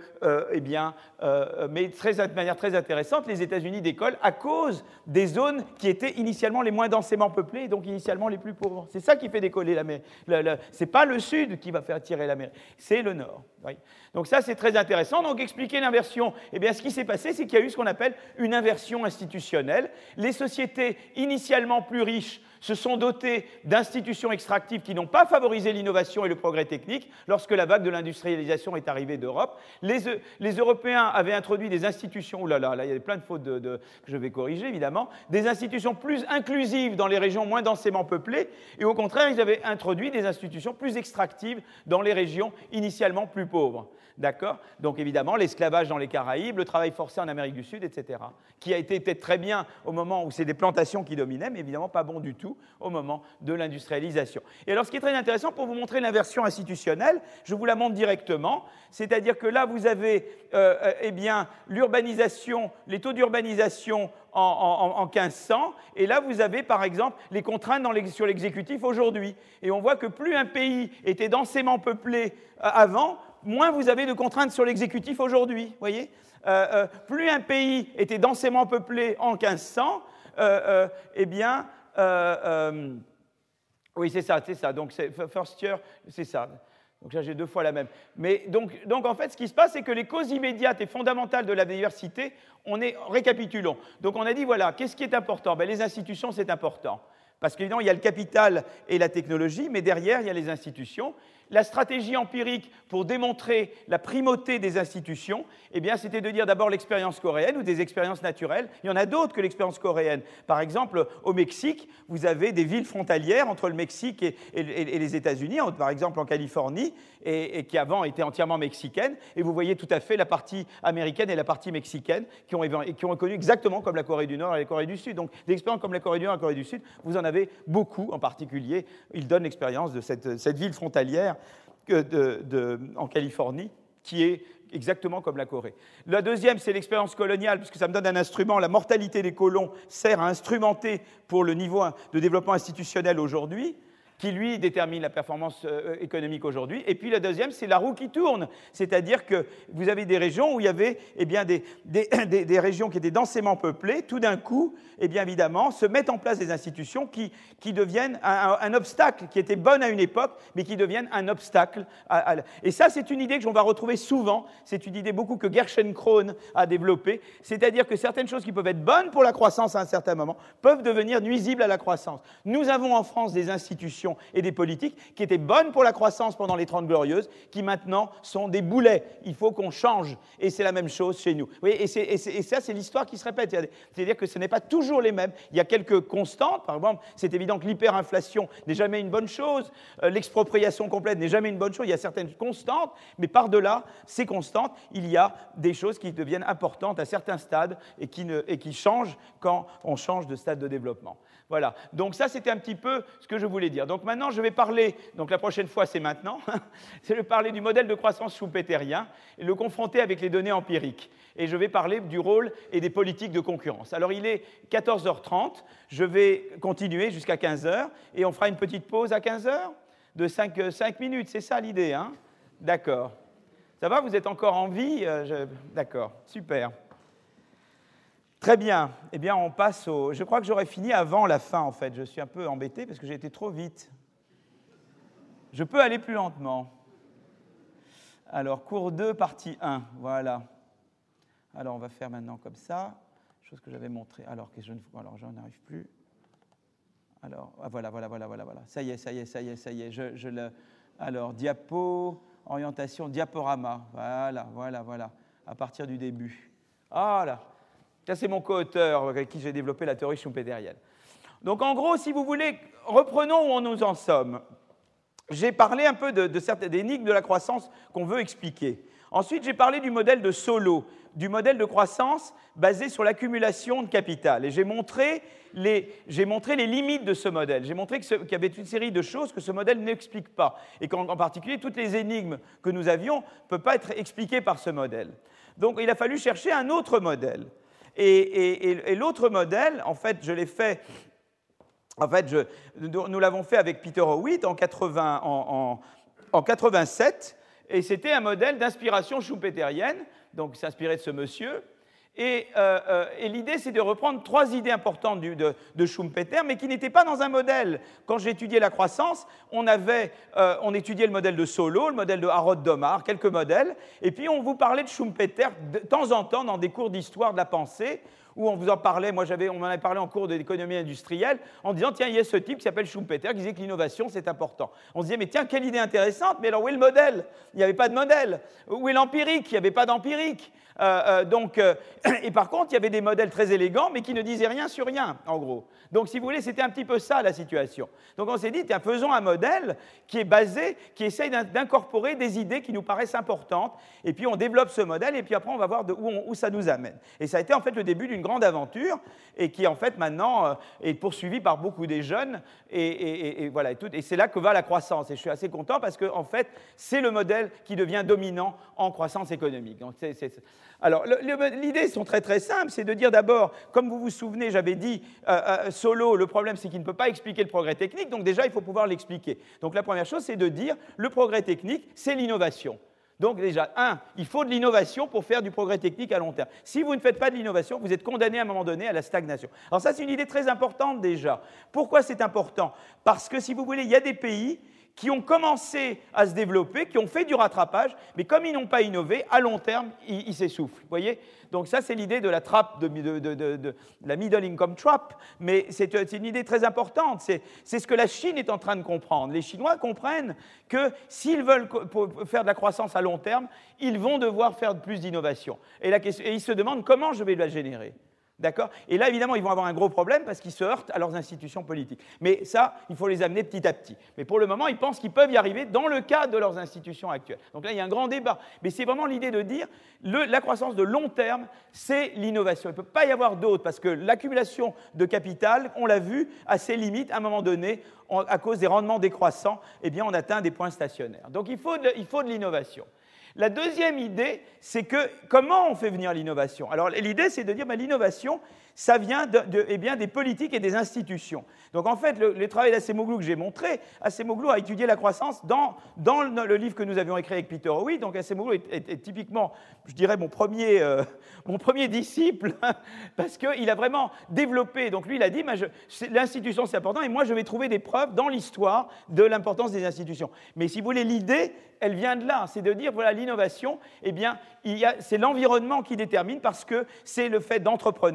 mais de manière très intéressante, les États-Unis décollent à cause des zones qui étaient initialement les moins densément peuplées, et donc initialement les plus pauvres. C'est ça qui fait décoller l'Amérique. Ce n'est pas le Sud qui va faire tirer l'Amérique, c'est le Nord. Oui. Donc ça, c'est très intéressant. Donc expliquer l'inversion, eh bien, ce qui s'est passé, c'est qu'il y a eu ce qu'on appelle une inversion institutionnelle. Les sociétés initialement plus riches se sont dotées d'institutions extractives qui n'ont pas favorisé l'innovation et le progrès technique lorsque la vague de l'industrialisation est arrivée d'Europe. Les Européens avaient introduit des institutions, oh là là, il y a plein de fautes que je vais corriger évidemment, des institutions plus inclusives dans les régions moins densément peuplées, et au contraire, ils avaient introduit des institutions plus extractives dans les régions initialement plus pauvres. D'accord? Donc évidemment, l'esclavage dans les Caraïbes, le travail forcé en Amérique du Sud, etc., qui a été peut-être très bien au moment où c'est des plantations qui dominaient, mais évidemment pas bon du tout au moment de l'industrialisation. Et alors, ce qui est très intéressant, pour vous montrer l'inversion institutionnelle, je vous la montre directement, c'est-à-dire que là, vous avez eh bien, l'urbanisation, les taux d'urbanisation en 1500, et là, vous avez, par exemple, les contraintes sur l'exécutif aujourd'hui. Et on voit que plus un pays était densément peuplé avant, moins vous avez de contraintes sur l'exécutif aujourd'hui, voyez. Plus un pays était densément peuplé en 1500, eh bien, oui, c'est ça. Donc, first year, c'est ça. Donc là, j'ai deux fois la même. Mais donc, en fait, ce qui se passe, c'est que les causes immédiates et fondamentales de la diversité, récapitulons. Donc, on a dit, voilà, qu'est-ce qui est important? Les institutions, c'est important. Parce qu'évidemment, il y a le capital et la technologie, mais derrière, il y a les institutions. La stratégie empirique pour démontrer la primauté des institutions, eh bien, c'était de dire d'abord l'expérience coréenne ou des expériences naturelles. Il y en a d'autres que l'expérience coréenne. Par exemple, au Mexique, vous avez des villes frontalières entre le Mexique et les États-Unis, par exemple en Californie, et qui avant étaient entièrement mexicaines. Et vous voyez tout à fait la partie américaine et la partie mexicaine qui ont connu exactement comme la Corée du Nord et la Corée du Sud. Donc, des expériences comme la Corée du Nord et la Corée du Sud, vous en avez beaucoup, en particulier. Ils donnent l'expérience de cette ville frontalière en Californie, qui est exactement comme la Corée. La deuxième, c'est l'expérience coloniale, puisque ça me donne un instrument. La mortalité des colons sert à instrumenter pour le niveau de développement institutionnel aujourd'hui, qui, lui, détermine la performance économique aujourd'hui. Et puis la deuxième, c'est la roue qui tourne. C'est-à-dire que vous avez des régions où il y avait eh bien, des régions qui étaient densément peuplées. Tout d'un coup, eh bien, évidemment, se mettent en place des institutions qui deviennent un obstacle, qui étaient bonnes à une époque, mais qui deviennent un obstacle. Et ça, c'est une idée que l'on va retrouver souvent. C'est une idée beaucoup que Gerschenkron a développée. C'est-à-dire que certaines choses qui peuvent être bonnes pour la croissance à un certain moment peuvent devenir nuisibles à la croissance. Nous avons en France des institutions institutions et des politiques qui étaient bonnes pour la croissance pendant les 30 Glorieuses, qui maintenant sont des boulets. Il faut qu'on change. Et c'est la même chose chez nous. Vous voyez, et ça, c'est l'histoire qui se répète. C'est-à-dire que ce n'est pas toujours les mêmes. Il y a quelques constantes. Par exemple, c'est évident que l'hyperinflation n'est jamais une bonne chose. L'expropriation complète n'est jamais une bonne chose. Il y a certaines constantes, mais par-delà ces constantes, il y a des choses qui deviennent importantes à certains stades et qui changent quand on change de stade de développement. Voilà. Donc ça, c'était un petit peu ce que je voulais dire. Donc maintenant, je vais parler, donc la prochaine fois, c'est maintenant, je vais parler du modèle de croissance schumpeterien et le confronter avec les données empiriques. Et je vais parler du rôle et des politiques de concurrence. Alors, il est 14h30, je vais continuer jusqu'à 15h et on fera une petite pause à 15h de 5 minutes, c'est ça l'idée, hein? D'accord. Ça va, vous êtes encore en vie? D'accord, super. Très bien. Eh bien, on passe au... Je crois que j'aurais fini avant la fin, en fait. Je suis un peu embêté parce que j'ai été trop vite. Je peux aller plus lentement. Alors, cours 2, partie 1. Voilà. Alors, on va faire maintenant comme ça. Chose que j'avais montrée. Alors, j'en arrive plus. Alors, voilà. Ça y est. Alors, diapo, orientation, diaporama. Voilà. À partir du début. Voilà. Ça, c'est mon co-auteur avec qui j'ai développé la théorie schumpeterienne. Donc, en gros, si vous voulez, reprenons où on nous en sommes. J'ai parlé un peu de certaines énigmes de la croissance qu'on veut expliquer. Ensuite, j'ai parlé du modèle de Solow, du modèle de croissance basé sur l'accumulation de capital. Et j'ai montré les limites de ce modèle. J'ai montré qu'il y avait une série de choses que ce modèle n'explique pas. Et qu'en particulier, toutes les énigmes que nous avions ne peuvent pas être expliquées par ce modèle. Donc, il a fallu chercher un autre modèle. Et l'autre modèle, en fait, je l'ai fait... En fait, nous l'avons fait avec Peter Howitt en 87, et c'était un modèle d'inspiration schumpeterienne, donc il s'inspirait de ce monsieur. Et l'idée, c'est de reprendre 3 idées importantes de Schumpeter, mais qui n'étaient pas dans un modèle. Quand j'ai étudié la croissance, on étudiait le modèle de Solow, le modèle de Harold Domar, quelques modèles, et puis on vous parlait de Schumpeter de temps en temps dans des cours d'histoire de la pensée, où on vous en parlait, on m'en avait parlé en cours d'économie industrielle, en disant, tiens, il y a ce type qui s'appelle Schumpeter, qui disait que l'innovation, c'est important. On se disait, mais tiens, quelle idée intéressante, mais alors où est le modèle? Il n'y avait pas de modèle. Où est l'empirique? Il n'y avait pas d'empirique. Et par contre, il y avait des modèles très élégants, mais qui ne disaient rien sur rien, en gros. Donc, si vous voulez, c'était un petit peu ça, la situation. Donc, on s'est dit, tiens, faisons un modèle qui est basé, qui essaye d'incorporer des idées qui nous paraissent importantes, et puis on développe ce modèle, et puis après, on va voir où ça nous amène. Et ça a été, en fait, le début d'une grande aventure, et qui, en fait, maintenant, est poursuivie par beaucoup des jeunes, et voilà, et c'est là que va la croissance. Et je suis assez content, parce que, en fait, c'est le modèle qui devient dominant en croissance économique. Donc, alors, l'idée sont très très simples, c'est de dire d'abord, comme vous vous souvenez, j'avais dit, Solow, le problème c'est qu'il ne peut pas expliquer le progrès technique, donc déjà il faut pouvoir l'expliquer. Donc la première chose, c'est de dire, le progrès technique, c'est l'innovation. Donc déjà, il faut de l'innovation pour faire du progrès technique à long terme. Si vous ne faites pas de l'innovation, vous êtes condamné à un moment donné à la stagnation. Alors ça, c'est une idée très importante déjà. Pourquoi c'est important? Parce que si vous voulez, il y a des pays qui ont commencé à se développer, qui ont fait du rattrapage, mais comme ils n'ont pas innové, à long terme, ils s'essoufflent. Vous voyez? Donc ça, c'est l'idée de la trappe, de la middle income trap, mais c'est une idée très importante. C'est ce que la Chine est en train de comprendre. Les Chinois comprennent que s'ils veulent faire de la croissance à long terme, ils vont devoir faire plus d'innovation. Et ils se demandent comment je vais la générer. D'accord? Et là, évidemment, ils vont avoir un gros problème parce qu'ils se heurtent à leurs institutions politiques. Mais ça, il faut les amener petit à petit. Mais pour le moment, ils pensent qu'ils peuvent y arriver dans le cadre de leurs institutions actuelles. Donc là, il y a un grand débat. Mais c'est vraiment l'idée de dire la croissance de long terme, c'est l'innovation. Il ne peut pas y avoir d'autre parce que l'accumulation de capital, on l'a vu, a ses limites. À un moment donné, à cause des rendements décroissants, eh bien, on atteint des points stationnaires. Donc il faut de l'innovation. La deuxième idée, c'est que comment on fait venir l'innovation? Alors l'idée, c'est de dire que l'innovation, ça vient des politiques et des institutions. Donc en fait, le travail d'Acemoglu que j'ai montré, Acemoglu a étudié la croissance dans le livre que nous avions écrit avec Peter Howitt. Donc Acemoglu est typiquement, je dirais, mon premier disciple, parce qu'il a vraiment développé. Donc lui, il a dit, l'institution c'est important, et moi je vais trouver des preuves dans l'histoire de l'importance des institutions. Mais si vous voulez, l'idée, elle vient de là, c'est de dire, voilà, l'innovation, eh bien, c'est l'environnement qui détermine, parce que c'est le fait d'entrepreneurs.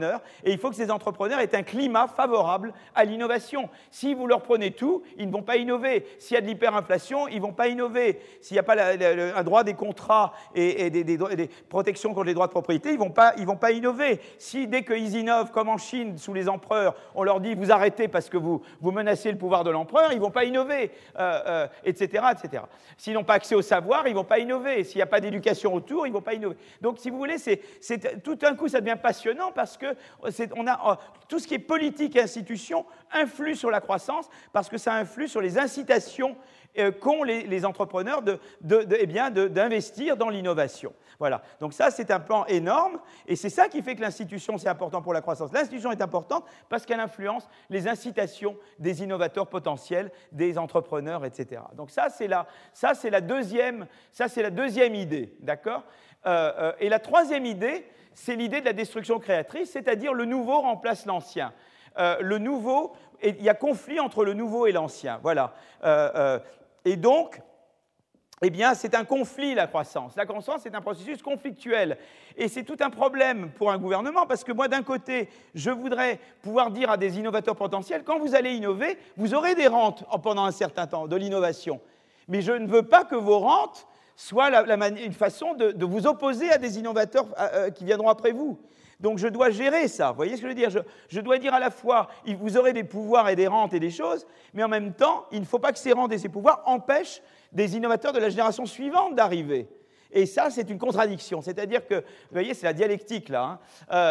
Et il faut que ces entrepreneurs aient un climat favorable à l'innovation. Si vous leur prenez tout, ils ne vont pas innover. S'il y a de l'hyperinflation, ils ne vont pas innover. S'il n'y a pas un droit des contrats et des protections contre les droits de propriété, ils vont pas innover. Si dès qu'ils innovent, comme en Chine, sous les empereurs, on leur dit « vous arrêtez parce que vous menacez le pouvoir de l'empereur », ils ne vont pas innover, etc., etc. S'ils n'ont pas accès au savoir, ils ne vont pas innover. S'il n'y a pas d'éducation autour, ils ne vont pas innover. Donc, si vous voulez, tout d'un coup, ça devient passionnant parce que tout ce qui est politique et institution influe sur la croissance parce que ça influe sur les incitations qu'ont les entrepreneurs d'investir dans l'innovation. Voilà. Donc ça, c'est un plan énorme, et c'est ça qui fait que l'institution, c'est important pour la croissance. L'institution est importante parce qu'elle influence les incitations des innovateurs potentiels, des entrepreneurs, etc. Donc ça, c'est la deuxième idée, d'accord ? Et la troisième idée, c'est l'idée de la destruction créatrice, c'est-à-dire le nouveau remplace l'ancien. Il y a conflit entre le nouveau et l'ancien. Voilà. Et donc, eh bien, c'est un conflit, la croissance. La croissance, c'est un processus conflictuel. Et c'est tout un problème pour un gouvernement, parce que moi, d'un côté, je voudrais pouvoir dire à des innovateurs potentiels, quand vous allez innover, vous aurez des rentes pendant un certain temps, de l'innovation. Mais je ne veux pas que vos rentes soient une façon de vous opposer à des innovateurs qui viendront après vous. Donc je dois gérer ça, vous voyez ce que je veux dire ? Je dois dire à la fois, vous aurez des pouvoirs et des rentes et des choses, mais en même temps, il ne faut pas que ces rentes et ces pouvoirs empêchent des innovateurs de la génération suivante d'arriver. Et ça, c'est une contradiction. C'est-à-dire que, vous voyez, c'est la dialectique, là.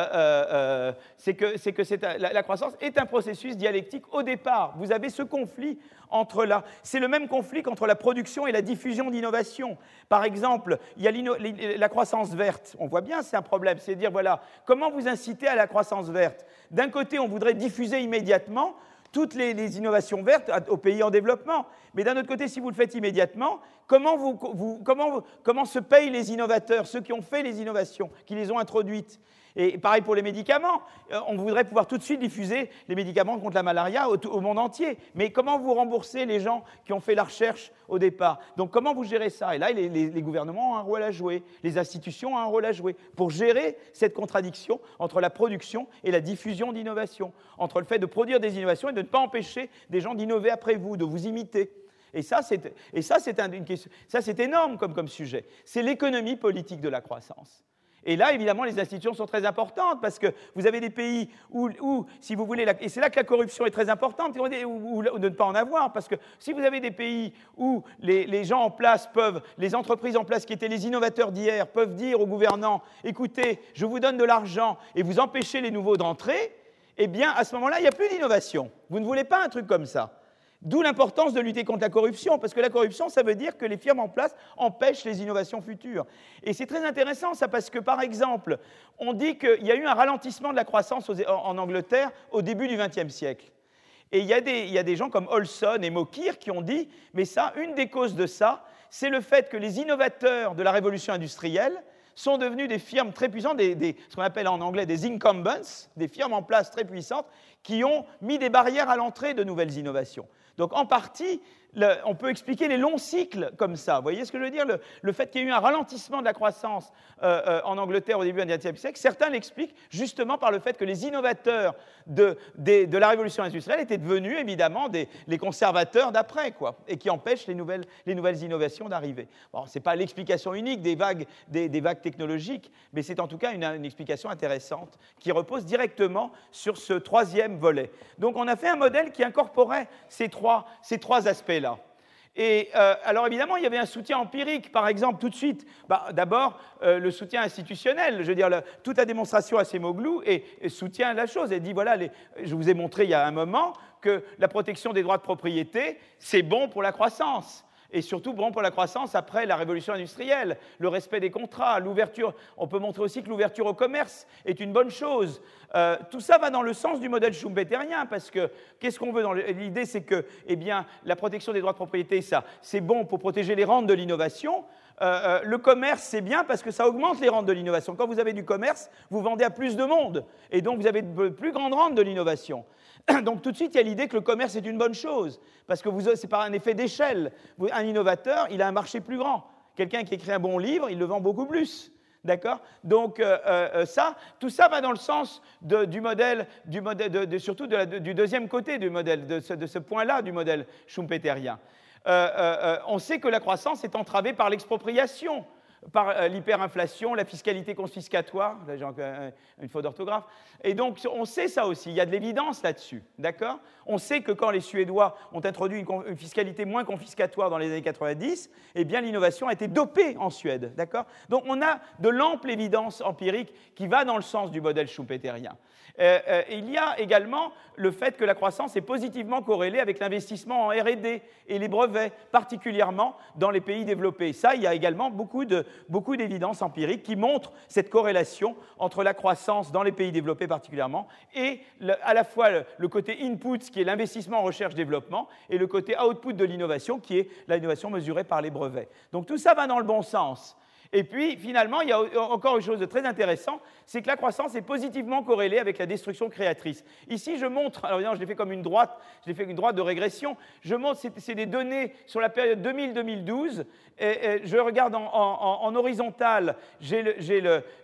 La croissance est un processus dialectique au départ. Vous avez ce conflit c'est le même conflit qu'entre la production et la diffusion d'innovation. Par exemple, il y a la croissance verte. On voit bien, c'est un problème. C'est dire, voilà, comment vous inciter à la croissance verte ? D'un côté, on voudrait diffuser immédiatement toutes les innovations vertes aux pays en développement. Mais d'un autre côté, si vous le faites immédiatement, comment se payent les innovateurs, ceux qui ont fait les innovations, qui les ont introduites ? Et pareil pour les médicaments. On voudrait pouvoir tout de suite diffuser les médicaments contre la malaria au monde entier. Mais comment vous remboursez les gens qui ont fait la recherche au départ ? Donc comment vous gérez ça ? Et là, les gouvernements ont un rôle à jouer, les institutions ont un rôle à jouer pour gérer cette contradiction entre la production et la diffusion d'innovation, entre le fait de produire des innovations et de ne pas empêcher des gens d'innover après vous, de vous imiter. Et ça, c'est énorme comme sujet. C'est l'économie politique de la croissance. Et là, évidemment, les institutions sont très importantes parce que vous avez des pays où si vous voulez, et c'est là que la corruption est très importante, ou de ne pas en avoir, parce que si vous avez des pays où les gens en place les entreprises en place qui étaient les innovateurs d'hier peuvent dire aux gouvernants, écoutez, je vous donne de l'argent et vous empêchez les nouveaux d'entrer, eh bien, à ce moment-là, il n'y a plus d'innovation. Vous ne voulez pas un truc comme ça. D'où l'importance de lutter contre la corruption, parce que la corruption, ça veut dire que les firmes en place empêchent les innovations futures. Et c'est très intéressant, ça, parce que, par exemple, on dit qu'il y a eu un ralentissement de la croissance en Angleterre au début du XXe siècle. Et il y a des gens comme Olson et Mokyr qui ont dit, mais ça, une des causes de ça, c'est le fait que les innovateurs de la révolution industrielle sont devenus des firmes très puissantes, ce qu'on appelle en anglais des incumbents, des firmes en place très puissantes, qui ont mis des barrières à l'entrée de nouvelles innovations. Donc, en partie, on peut expliquer les longs cycles comme ça. Vous voyez ce que je veux dire ? Le fait qu'il y ait eu un ralentissement de la croissance en Angleterre au début du XXe siècle, certains l'expliquent justement par le fait que les innovateurs de la révolution industrielle étaient devenus, évidemment, les conservateurs d'après, quoi, et qui empêchent les nouvelles innovations d'arriver. Bon, ce n'est pas l'explication unique des vagues technologiques, mais c'est en tout cas une explication intéressante qui repose directement sur ce troisième volet. Donc, on a fait un modèle qui incorporait ces trois aspects-là. Et alors évidemment, il y avait un soutien empirique, par exemple, tout de suite. D'abord, le soutien institutionnel, je veux dire, toute la démonstration Acemoglu et soutient la chose. Elle dit, voilà, je vous ai montré il y a un moment que la protection des droits de propriété, c'est bon pour la croissance. Et surtout bon pour la croissance après la révolution industrielle, le respect des contrats, l'ouverture. On peut montrer aussi que l'ouverture au commerce est une bonne chose. Tout ça va dans le sens du modèle schumpeterien, parce que qu'est-ce qu'on veut dans l'idée, c'est que, eh bien, la protection des droits de propriété, ça, c'est bon pour protéger les rentes de l'innovation. Le commerce, c'est bien parce que ça augmente les rentes de l'innovation. Quand vous avez du commerce, vous vendez à plus de monde, et donc vous avez de plus grandes rentes de l'innovation. Donc tout de suite, il y a l'idée que le commerce est une bonne chose, parce que c'est par un effet d'échelle. Un innovateur, il a un marché plus grand. Quelqu'un qui écrit un bon livre, il le vend beaucoup plus. D'accord? Donc, tout ça va dans le sens du modèle, surtout du deuxième côté du modèle, de ce point-là du modèle schumpeterien. On sait que la croissance est entravée par l'expropriation, par l'hyperinflation, la fiscalité confiscatoire, là j'ai une faute d'orthographe, et donc on sait ça aussi, il y a de l'évidence là-dessus, d'accord? On sait que quand les Suédois ont introduit une fiscalité moins confiscatoire dans les années 90, eh bien l'innovation a été dopée en Suède, d'accord? Donc on a de l'ample évidence empirique qui va dans le sens du modèle schumpeterien. Il y a également le fait que la croissance est positivement corrélée avec l'investissement en R&D et les brevets, particulièrement dans les pays développés. Ça, il y a également beaucoup d'évidences empiriques qui montrent cette corrélation entre la croissance dans les pays développés particulièrement et à la fois le côté input, qui est l'investissement en recherche-développement, et le côté output de l'innovation, qui est l'innovation mesurée par les brevets. Donc tout ça va dans le bon sens. Et puis, finalement, il y a encore une chose de très intéressant, c'est que la croissance est positivement corrélée avec la destruction créatrice. Ici, je montre, alors évidemment, je l'ai fait comme une droite, je l'ai fait une droite de régression, je montre, c'est des données sur la période 2000-2012, et je regarde en horizontal, c'est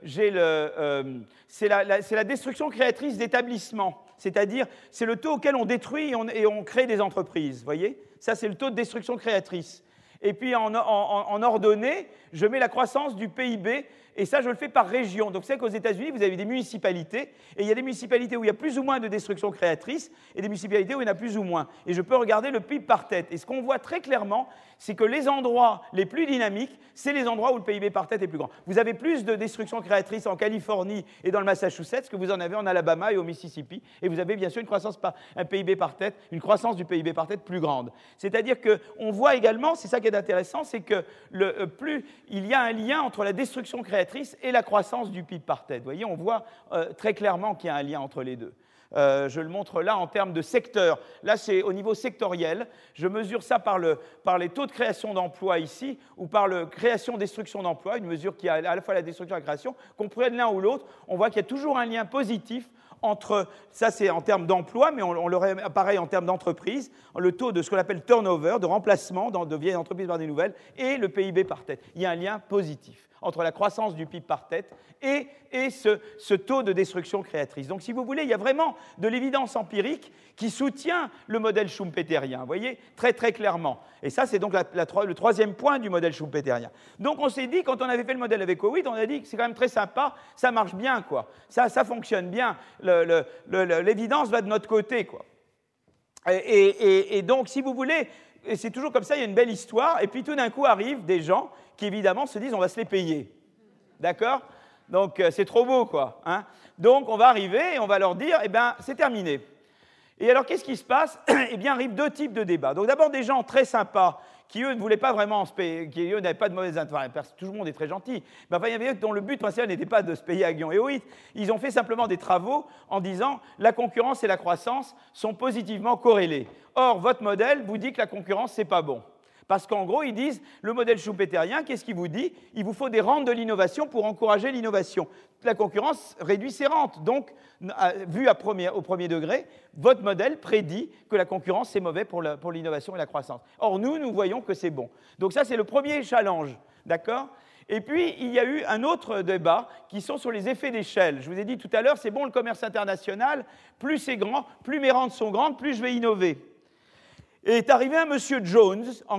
la destruction créatrice d'établissements, c'est-à-dire, c'est le taux auquel on détruit et on crée des entreprises, vous voyez? Ça, c'est le taux de destruction créatrice. Et puis en ordonnée, je mets la croissance du PIB, et ça, je le fais par région. Donc, c'est qu'aux États-Unis, vous avez des municipalités, et il y a des municipalités où il y a plus ou moins de destruction créatrice, et des municipalités où il y en a plus ou moins. Et je peux regarder le PIB par tête. Et ce qu'on voit très clairement, c'est que les endroits les plus dynamiques, c'est les endroits où le PIB par tête est plus grand. Vous avez plus de destruction créatrice en Californie et dans le Massachusetts que vous en avez en Alabama et au Mississippi, et vous avez bien sûr une croissance PIB par tête, une croissance du PIB par tête plus grande. C'est-à-dire qu'on voit également, c'est ça qui est intéressant, c'est que plus il y a un lien entre la destruction créatrice et la croissance du PIB par tête. Vous voyez, on voit très clairement qu'il y a un lien entre les deux. Je le montre là en termes de secteur. Là, c'est au niveau sectoriel. Je mesure ça par les taux de création d'emplois ici, ou par la création-destruction d'emplois, une mesure qui a à la fois la destruction et la création. Qu'on prenne l'un ou l'autre, on voit qu'il y a toujours un lien positif entre, ça c'est en termes d'emploi, mais on l'aurait pareil en termes d'entreprise, le taux de ce qu'on appelle turnover, de remplacement de vieilles entreprises par des nouvelles, et le PIB par tête. Il y a un lien positif entre la croissance du PIB par tête et ce taux de destruction créatrice. Donc, si vous voulez, il y a vraiment de l'évidence empirique qui soutient le modèle schumpeterien, vous voyez, très très clairement. Et ça, c'est donc le troisième point du modèle schumpeterien. Donc, on s'est dit, quand on avait fait le modèle avec Howitt, on a dit que c'est quand même très sympa, ça marche bien, quoi. Ça fonctionne bien, l'évidence va de notre côté, quoi. Et donc, si vous voulez, et c'est toujours comme ça, il y a une belle histoire, et puis tout d'un coup arrivent des gens qui, évidemment, se disent on va se les payer. D'accord? Donc, c'est trop beau, quoi. Hein? Donc, on va arriver et on va leur dire, eh bien, c'est terminé. Et alors, qu'est-ce qui se passe? Eh bien, arrivent deux types de débats. Donc, d'abord, des gens très sympas qui, eux, ne voulaient pas vraiment se payer, qui, eux, n'avaient pas de mauvaise intention. Tout le monde est très gentil. Mais enfin, il y avait eux dont le but principal n'était pas de se payer à Guion et Howitt. Ils ont fait simplement des travaux en disant la concurrence et la croissance sont positivement corrélées. Or, votre modèle vous dit que la concurrence, c'est pas bon. Parce qu'en gros, ils disent, le modèle schumpeterien, qu'est-ce qu'il vous dit? Il vous faut des rentes de l'innovation pour encourager l'innovation. La concurrence réduit ses rentes. Donc, vu au premier degré, votre modèle prédit que la concurrence, c'est mauvais pour l'innovation et la croissance. Or, nous voyons que c'est bon. Donc ça, c'est le premier challenge. D'accord? Et puis, il y a eu un autre débat qui sont sur les effets d'échelle. Je vous ai dit tout à l'heure, c'est bon le commerce international, plus c'est grand, plus mes rentes sont grandes, plus je vais innover. Et est arrivé un monsieur Jones en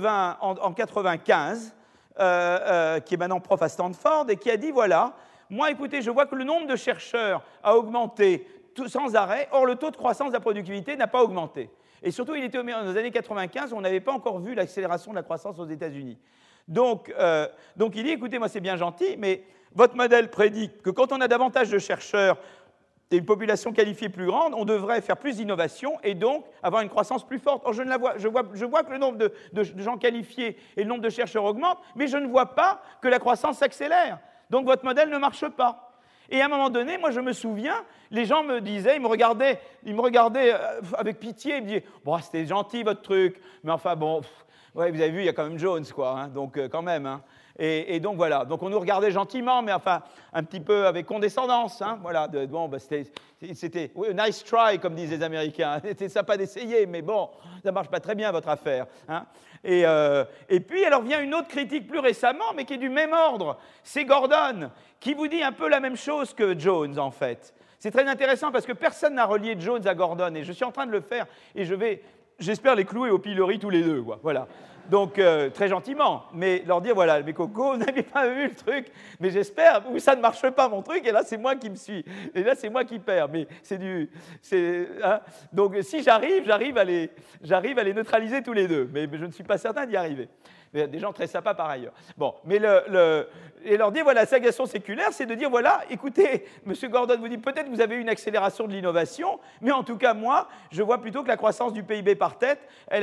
1995, qui est maintenant prof à Stanford, et qui a dit, voilà, moi, écoutez, je vois que le nombre de chercheurs a augmenté sans arrêt, or le taux de croissance de la productivité n'a pas augmenté. Et surtout, il était dans les années 95, on n'avait pas encore vu l'accélération de la croissance aux États-Unis. Donc il dit, écoutez, moi, c'est bien gentil, mais votre modèle prédit que quand on a davantage de chercheurs, et une population qualifiée plus grande, on devrait faire plus d'innovation et donc avoir une croissance plus forte. Or, je vois que le nombre de gens qualifiés et le nombre de chercheurs augmente, mais je ne vois pas que la croissance s'accélère. Donc, votre modèle ne marche pas. Et à un moment donné, moi, je me souviens, les gens me disaient, ils me regardaient avec pitié, ils me disaient « Bon, c'était gentil, votre truc, mais enfin, bon, ouais, vous avez vu, il y a quand même Jones, quoi, hein, donc quand même. Hein. » Et donc voilà, donc on nous regardait gentiment, mais enfin un petit peu avec condescendance. Hein, voilà, bon, c'était nice try, comme disent les Américains. C'était sympa d'essayer, mais bon, ça ne marche pas très bien votre affaire. Hein. Et puis alors vient une autre critique plus récemment, mais qui est du même ordre. C'est Gordon, qui vous dit un peu la même chose que Jones, en fait. C'est très intéressant parce que personne n'a relié Jones à Gordon, et je suis en train de le faire, et j'espère les clouer au pilori tous les deux, quoi. Voilà. Donc, très gentiment, mais leur dire, voilà, mes cocos, vous n'avez pas vu le truc, mais j'espère, ou ça ne marche pas mon truc, et là, c'est moi qui me suis, et là, c'est moi qui perds, mais hein. Donc, si j'arrive à les neutraliser tous les deux, mais je ne suis pas certain d'y arriver. Mais des gens très sympas par ailleurs. Bon, mais et leur dire, voilà, la stagnation séculaire, c'est de dire, voilà, écoutez, M. Gordon vous dit, peut-être vous avez eu une accélération de l'innovation, mais en tout cas, moi, je vois plutôt que la croissance du PIB par tête,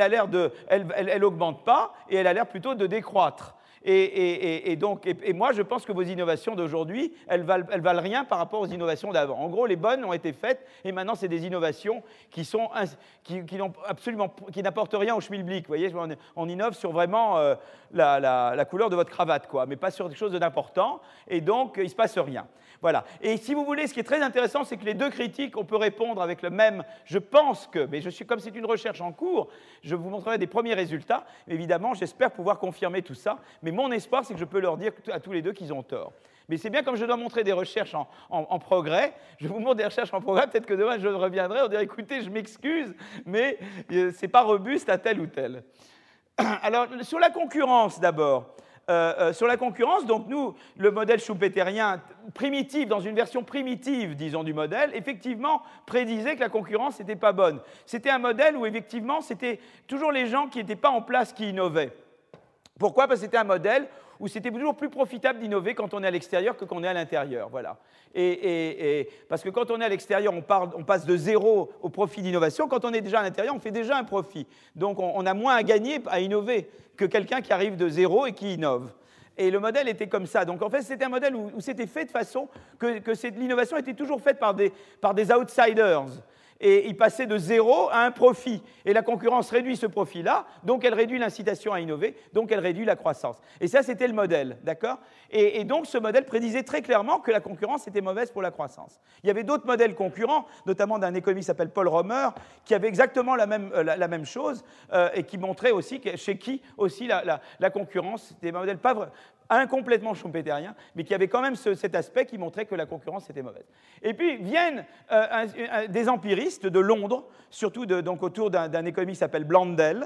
elle augmente pas, et elle a l'air plutôt de décroître. Et moi, je pense que vos innovations d'aujourd'hui, elles valent rien par rapport aux innovations d'avant. En gros, les bonnes ont été faites, et maintenant, c'est des innovations qui n'apportent rien au schmilblick. Vous voyez, on innove sur vraiment la couleur de votre cravate, quoi, mais pas sur quelque chose d'important, et donc, il ne se passe rien. Voilà. Et si vous voulez, ce qui est très intéressant, c'est que les deux critiques, on peut répondre avec le même. Je pense que, mais comme c'est une recherche en cours, je vous montrerai des premiers résultats. Évidemment, j'espère pouvoir confirmer tout ça. Mais mon espoir, c'est que je peux leur dire à tous les deux qu'ils ont tort. Mais c'est bien comme je dois montrer des recherches en progrès. Je vous montre des recherches en progrès. Peut-être que demain, je reviendrai. On dirait, écoutez, je m'excuse, mais ce n'est pas robuste à tel ou tel. Alors, sur la concurrence, d'abord. Sur la concurrence, donc nous, le modèle schumpeterien primitif, dans une version primitive, disons, du modèle, effectivement, prédisait que la concurrence n'était pas bonne. C'était un modèle où, effectivement, c'était toujours les gens qui n'étaient pas en place qui innovaient. Pourquoi ? Parce que c'était un modèle où c'était toujours plus profitable d'innover quand on est à l'extérieur que quand on est à l'intérieur. Voilà. Parce que quand on est à l'extérieur, on passe de zéro au profit d'innovation. Quand on est déjà à l'intérieur, on fait déjà un profit. Donc on a moins à gagner à innover que quelqu'un qui arrive de zéro et qui innove. Et le modèle était comme ça. Donc en fait, c'était un modèle où c'était fait de façon que l'innovation était toujours faite par des outsiders. Et il passait de zéro à un profit. Et la concurrence réduit ce profit-là, donc elle réduit l'incitation à innover, donc elle réduit la croissance. Et ça, c'était le modèle, d'accord ? Et donc ce modèle prédisait très clairement que la concurrence était mauvaise pour la croissance. Il y avait d'autres modèles concurrents, notamment d'un économiste qui s'appelle Paul Romer, qui avait exactement la même chose, et qui montrait aussi chez qui aussi la concurrence, c'était un modèle pas complètement schumpeterien, mais qui avait quand même cet aspect qui montrait que la concurrence était mauvaise. Et puis viennent des empiristes de Londres, surtout donc autour d'un économiste qui s'appelle Blundell,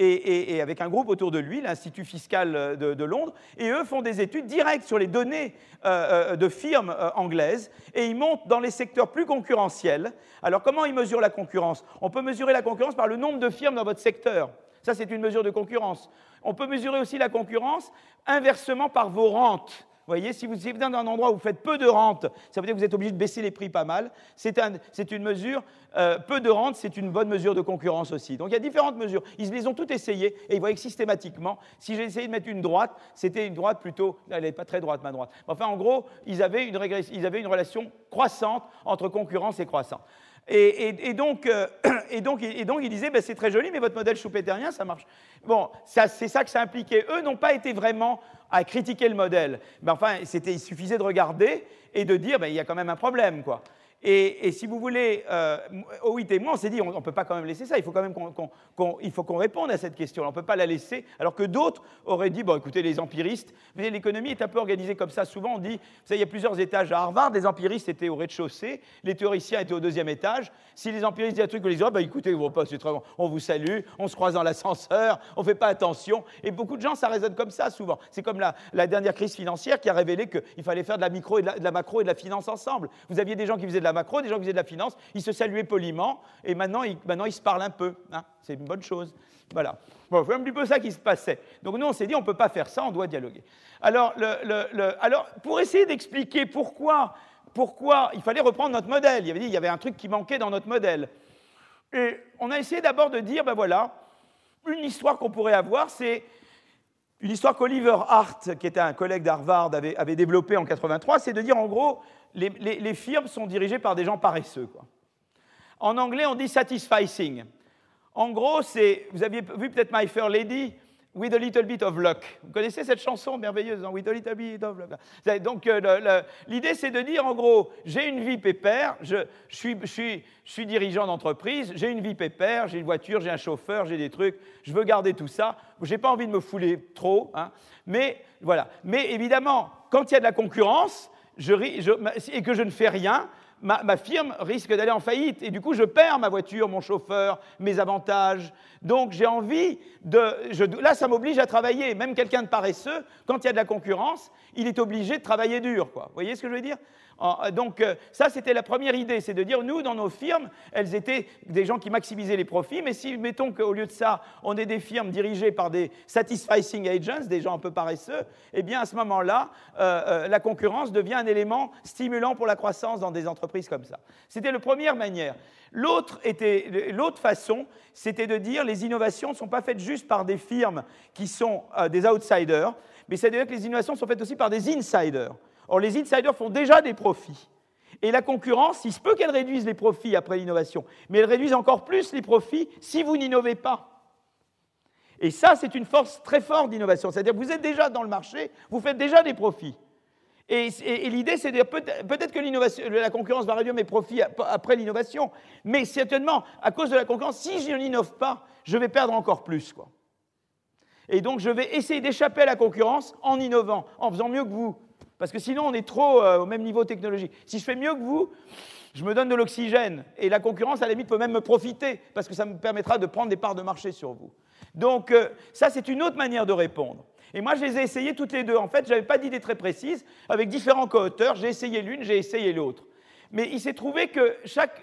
et avec un groupe autour de lui, l'Institut fiscal de Londres, et eux font des études directes sur les données de firmes anglaises, et ils montent dans les secteurs plus concurrentiels. Alors comment ils mesurent la concurrence ? On peut mesurer la concurrence par le nombre de firmes dans votre secteur. Ça, c'est une mesure de concurrence. On peut mesurer aussi la concurrence inversement par vos rentes. Vous voyez, si vous êtes dans un endroit où vous faites peu de rente, ça veut dire que vous êtes obligé de baisser les prix pas mal. C'est une mesure, peu de rente, c'est une bonne mesure de concurrence aussi. Donc il y a différentes mesures. Ils les ont toutes essayées et ils voyaient que systématiquement, si j'ai essayé de mettre une droite, c'était une droite plutôt, elle n'est pas très droite ma droite. Enfin en gros, ils avaient une relation croissante entre concurrence et croissance. Et donc, il disait, ben, c'est très joli, mais votre modèle schumpeterien, ça marche. Bon, c'est ça que ça impliquait. Eux n'ont pas été vraiment à critiquer le modèle. Mais enfin, il suffisait de regarder et de dire, ben, il y a quand même un problème, quoi. Et si vous voulez, Howitt et moi, on s'est dit, on ne peut pas quand même laisser ça, il faut quand même qu'on réponde à cette question, on ne peut pas la laisser, alors que d'autres auraient dit, bon écoutez, les empiristes, mais l'économie est un peu organisée comme ça, souvent on dit, vous savez, il y a plusieurs étages à Harvard, les empiristes étaient au rez-de-chaussée, les théoriciens étaient au deuxième étage, si les empiristes disaient un truc, on les disait, bah écoutez, on vous salue, on se croise dans l'ascenseur, on ne fait pas attention, et beaucoup de gens, ça résonne comme ça souvent. C'est comme la dernière crise financière qui a révélé qu'il fallait faire de la micro et de la macro et de la finance ensemble. Vous aviez des gens qui faisaient de la macro, des gens qui faisaient de la finance, ils se saluaient poliment, et maintenant ils se parlent un peu. Hein, c'est une bonne chose. Voilà. Bon, c'est un petit peu ça qui se passait. Donc nous, on s'est dit, on ne peut pas faire ça, on doit dialoguer. Alors, pour essayer d'expliquer pourquoi il fallait reprendre notre modèle, il y avait un truc qui manquait dans notre modèle. Et on a essayé d'abord de dire, ben voilà, une histoire qu'on pourrait avoir, c'est une histoire qu'Oliver Hart, qui était un collègue d'Harvard, avait développée en 1983, c'est de dire, en gros, les firmes sont dirigées par des gens paresseux, quoi. En anglais, on dit satisficing. En gros, vous aviez vu peut-être My Fair Lady, With a little bit of luck. Vous connaissez cette chanson merveilleuse, With a little bit of luck. Donc, l'idée, c'est de dire, en gros, j'ai une vie pépère, je suis dirigeant d'entreprise, j'ai une vie pépère, j'ai une voiture, j'ai un chauffeur, j'ai des trucs, je veux garder tout ça. Je n'ai pas envie de me fouler trop, hein, mais voilà. Mais évidemment, quand il y a de la concurrence et que je ne fais rien, ma firme risque d'aller en faillite. Et du coup, je perds ma voiture, mon chauffeur, mes avantages. Donc, j'ai envie là, ça m'oblige à travailler. Même quelqu'un de paresseux, quand il y a de la concurrence, il est obligé de travailler dur, quoi. Vous voyez ce que je veux dire? Donc, ça, c'était la première idée. C'est de dire, nous, dans nos firmes, elles étaient des gens qui maximisaient les profits. Mais si, mettons qu'au lieu de ça, on ait des firmes dirigées par des satisficing agents, des gens un peu paresseux, eh bien, à ce moment-là, la concurrence devient un élément stimulant pour la croissance dans des entreprises comme ça. C'était la première manière. L'autre façon, c'était de dire les innovations ne sont pas faites juste par des firmes qui sont des outsiders, mais c'est-à-dire que les innovations sont faites aussi par des insiders. Or, les insiders font déjà des profits. Et la concurrence, il se peut qu'elle réduise les profits après l'innovation, mais elle réduise encore plus les profits si vous n'innovez pas. Et ça, c'est une force très forte d'innovation. C'est-à-dire que vous êtes déjà dans le marché, vous faites déjà des profits. Et l'idée, c'est de dire peut-être que la concurrence va réduire mes profits après l'innovation, mais certainement, à cause de la concurrence, si je n'innove pas, je vais perdre encore plus, quoi. Et donc, je vais essayer d'échapper à la concurrence en innovant, en faisant mieux que vous. Parce que sinon, on est trop au même niveau technologique. Si je fais mieux que vous, je me donne de l'oxygène. Et la concurrence, à la limite, peut même me profiter, parce que ça me permettra de prendre des parts de marché sur vous. Donc, ça, c'est une autre manière de répondre. Et moi, je les ai essayées toutes les deux. En fait, je n'avais pas d'idée très précise. Avec différents co-auteurs, j'ai essayé l'une, j'ai essayé l'autre. Mais il s'est trouvé que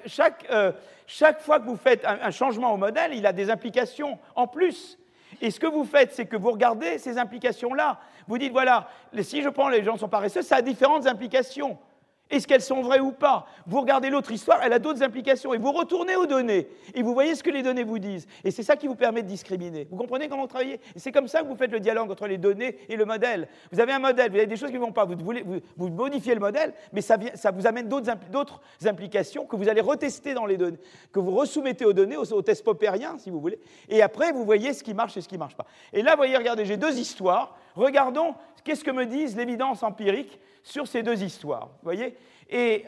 chaque fois que vous faites un changement au modèle, il a des implications en plus. Et ce que vous faites, c'est que vous regardez ces implications-là. Vous dites, voilà, si je prends les gens sont paresseux, ça a différentes implications. Est-ce qu'elles sont vraies ou pas? Vous regardez l'autre histoire, elle a d'autres implications. Et vous retournez aux données. Et vous voyez ce que les données vous disent. Et c'est ça qui vous permet de discriminer. Vous comprenez comment vous travaillez? Et c'est comme ça que vous faites le dialogue entre les données et le modèle. Vous avez un modèle, vous avez des choses qui ne vont pas. Vous modifiez le modèle, mais ça vous amène d'autres implications que vous allez retester dans les données, que vous resoumettez aux données, aux tests poppériens, si vous voulez. Et après, vous voyez ce qui marche et ce qui ne marche pas. Et là, vous voyez, regardez, j'ai deux histoires. Regardons qu'est-ce que me disent l'évidence empirique sur ces deux histoires. Vous voyez? Et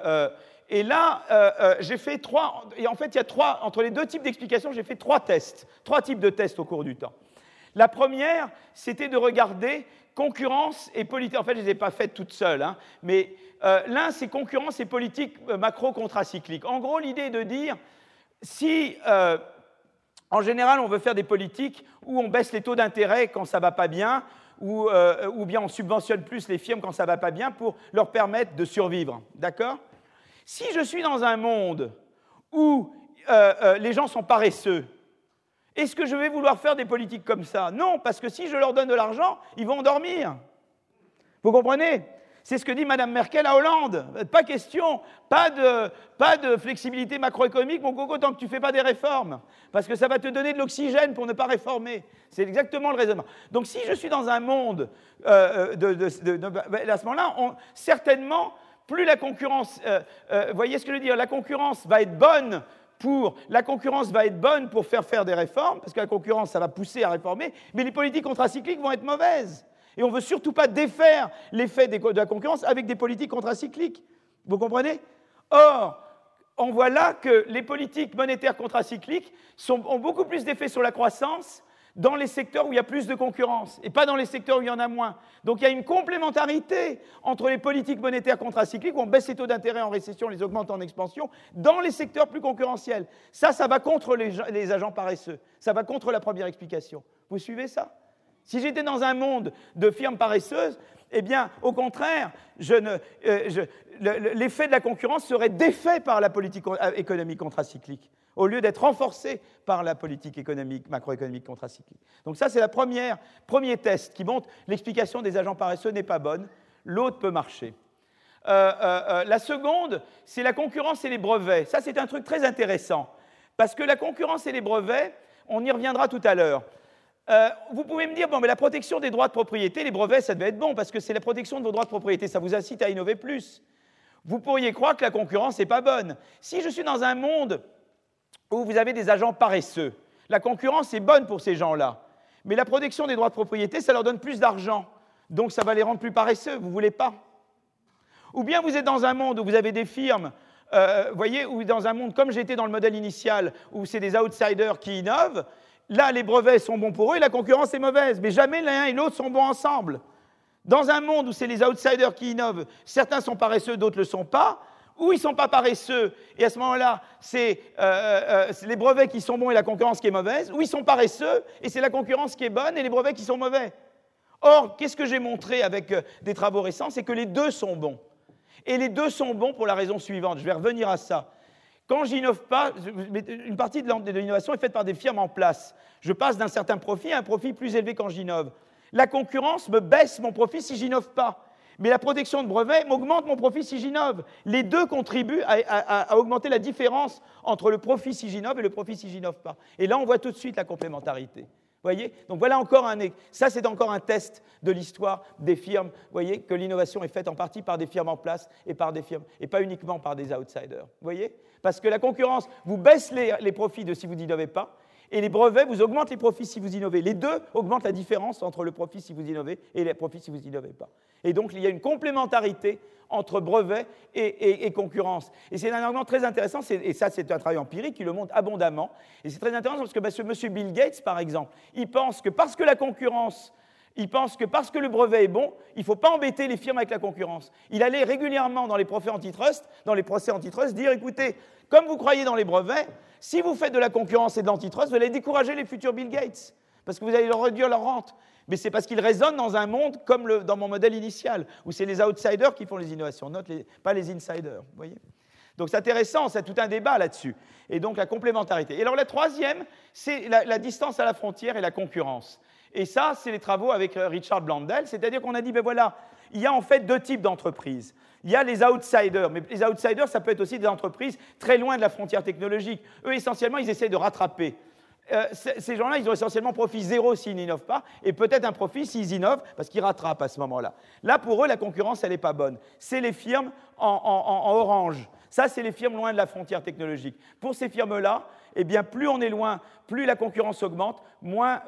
là, j'ai fait trois. Et en fait, il y a trois. Entre les deux types d'explications, j'ai fait trois types de tests au cours du temps. La première, c'était de regarder concurrence et politique. En fait, je ne les ai pas faites toutes seules, hein, mais l'un, c'est concurrence et politique macro-contracyclique. En gros, l'idée est de dire si. En général, on veut faire des politiques où on baisse les taux d'intérêt quand ça ne va pas bien, ou bien on subventionne plus les firmes quand ça ne va pas bien pour leur permettre de survivre. D'accord? Si je suis dans un monde où les gens sont paresseux, est-ce que je vais vouloir faire des politiques comme ça? Non, parce que si je leur donne de l'argent, ils vont dormir. Vous comprenez? C'est ce que dit Mme Merkel à Hollande. Pas question, pas de flexibilité macroéconomique, mon coco, tant que tu ne fais pas des réformes. Parce que ça va te donner de l'oxygène pour ne pas réformer. C'est exactement le raisonnement. Donc si je suis dans un monde, à ce moment-là, certainement, plus la concurrence, voyez ce que je veux dire, la concurrence va être bonne pour faire des réformes, parce que la concurrence, ça va pousser à réformer, mais les politiques contracycliques vont être mauvaises. Et on ne veut surtout pas défaire l'effet de la concurrence avec des politiques contracycliques. Vous comprenez? Or, on voit là que les politiques monétaires contracycliques ont beaucoup plus d'effet sur la croissance dans les secteurs où il y a plus de concurrence, et pas dans les secteurs où il y en a moins. Donc il y a une complémentarité entre les politiques monétaires contracycliques, où on baisse les taux d'intérêt en récession, on les augmente en expansion, dans les secteurs plus concurrentiels. Ça va contre les agents paresseux. Ça va contre la première explication. Vous suivez ça? Si j'étais dans un monde de firmes paresseuses, eh bien, au contraire, l'effet de la concurrence serait défait par la politique économique contracyclique, au lieu d'être renforcé par la politique macroéconomique contracyclique. Donc ça, c'est le premier test qui montre l'explication des agents paresseux n'est pas bonne, l'autre peut marcher. La seconde, c'est la concurrence et les brevets. Ça, c'est un truc très intéressant, parce que la concurrence et les brevets, on y reviendra tout à l'heure. Vous pouvez me dire, bon, mais la protection des droits de propriété, les brevets, ça devait être bon, parce que c'est la protection de vos droits de propriété, ça vous incite à innover plus. Vous pourriez croire que la concurrence n'est pas bonne. Si je suis dans un monde où vous avez des agents paresseux, la concurrence est bonne pour ces gens-là. Mais la protection des droits de propriété, ça leur donne plus d'argent. Donc ça va les rendre plus paresseux, vous ne voulez pas. Ou bien vous êtes dans un monde où vous avez des firmes, voyez, ou dans un monde comme j'étais dans le modèle initial, où c'est des outsiders qui innovent, là les brevets sont bons pour eux et la concurrence est mauvaise, mais jamais l'un et l'autre sont bons ensemble. Dans un monde où c'est les outsiders qui innovent, certains sont paresseux, d'autres ne le sont pas, ou ils ne sont pas paresseux, et à ce moment-là, c'est les brevets qui sont bons et la concurrence qui est mauvaise, ou ils sont paresseux, et c'est la concurrence qui est bonne et les brevets qui sont mauvais. Or, qu'est-ce que j'ai montré avec des travaux récents? C'est que les deux sont bons. Et les deux sont bons pour la raison suivante. Je vais revenir à ça. Quand j'innove pas, une partie de l'innovation est faite par des firmes en place. Je passe d'un certain profit à un profit plus élevé quand j'innove. La concurrence me baisse mon profit si j'innove pas. Mais la protection de brevet m'augmente mon profit si j'innove. Les deux contribuent à augmenter la différence entre le profit si j'innove et le profit si j'innove pas. Et là, on voit tout de suite la complémentarité. Voyez? Donc voilà encore ça c'est encore un test de l'histoire des firmes. Voyez que l'innovation est faite en partie par des firmes en place et par des firmes et pas uniquement par des outsiders. Voyez? Parce que la concurrence vous baisse les profits de si vous n'innovez pas et les brevets vous augmentent les profits si vous innovez. Les deux augmentent la différence entre le profit si vous innovez et les profits si vous n'innovez pas. Et donc il y a une complémentarité entre brevet et concurrence. Et c'est un argument très intéressant, et ça c'est un travail empirique qui le montre abondamment, et c'est très intéressant parce que M. Bill Gates, par exemple, il pense que parce que la concurrence, parce que le brevet est bon, il ne faut pas embêter les firmes avec la concurrence. Il allait régulièrement dans les procès antitrust, dire, écoutez, comme vous croyez dans les brevets, si vous faites de la concurrence et de l'antitrust, vous allez décourager les futurs Bill Gates, parce que vous allez leur réduire leur rente. Mais c'est parce qu'ils résonnent dans un monde comme dans mon modèle initial, où c'est les outsiders qui font les innovations, pas les insiders. Voyez. Donc c'est intéressant, c'est tout un débat là-dessus. Et donc la complémentarité. Et alors la troisième, c'est la distance à la frontière et la concurrence. Et ça, c'est les travaux avec Richard Blandel, c'est-à-dire qu'on a dit, ben voilà, il y a en fait deux types d'entreprises. Il y a les outsiders, mais les outsiders, ça peut être aussi des entreprises très loin de la frontière technologique. Eux, essentiellement, ils essaient de rattraper. Ces gens-là, ils ont essentiellement profit zéro s'ils n'innovent pas, et peut-être un profit s'ils innovent, parce qu'ils rattrapent à ce moment-là. Là, pour eux, la concurrence, elle n'est pas bonne. C'est les firmes en orange. Ça, c'est les firmes loin de la frontière technologique. Pour ces firmes-là, eh bien, plus on est loin, plus la concurrence augmente, moins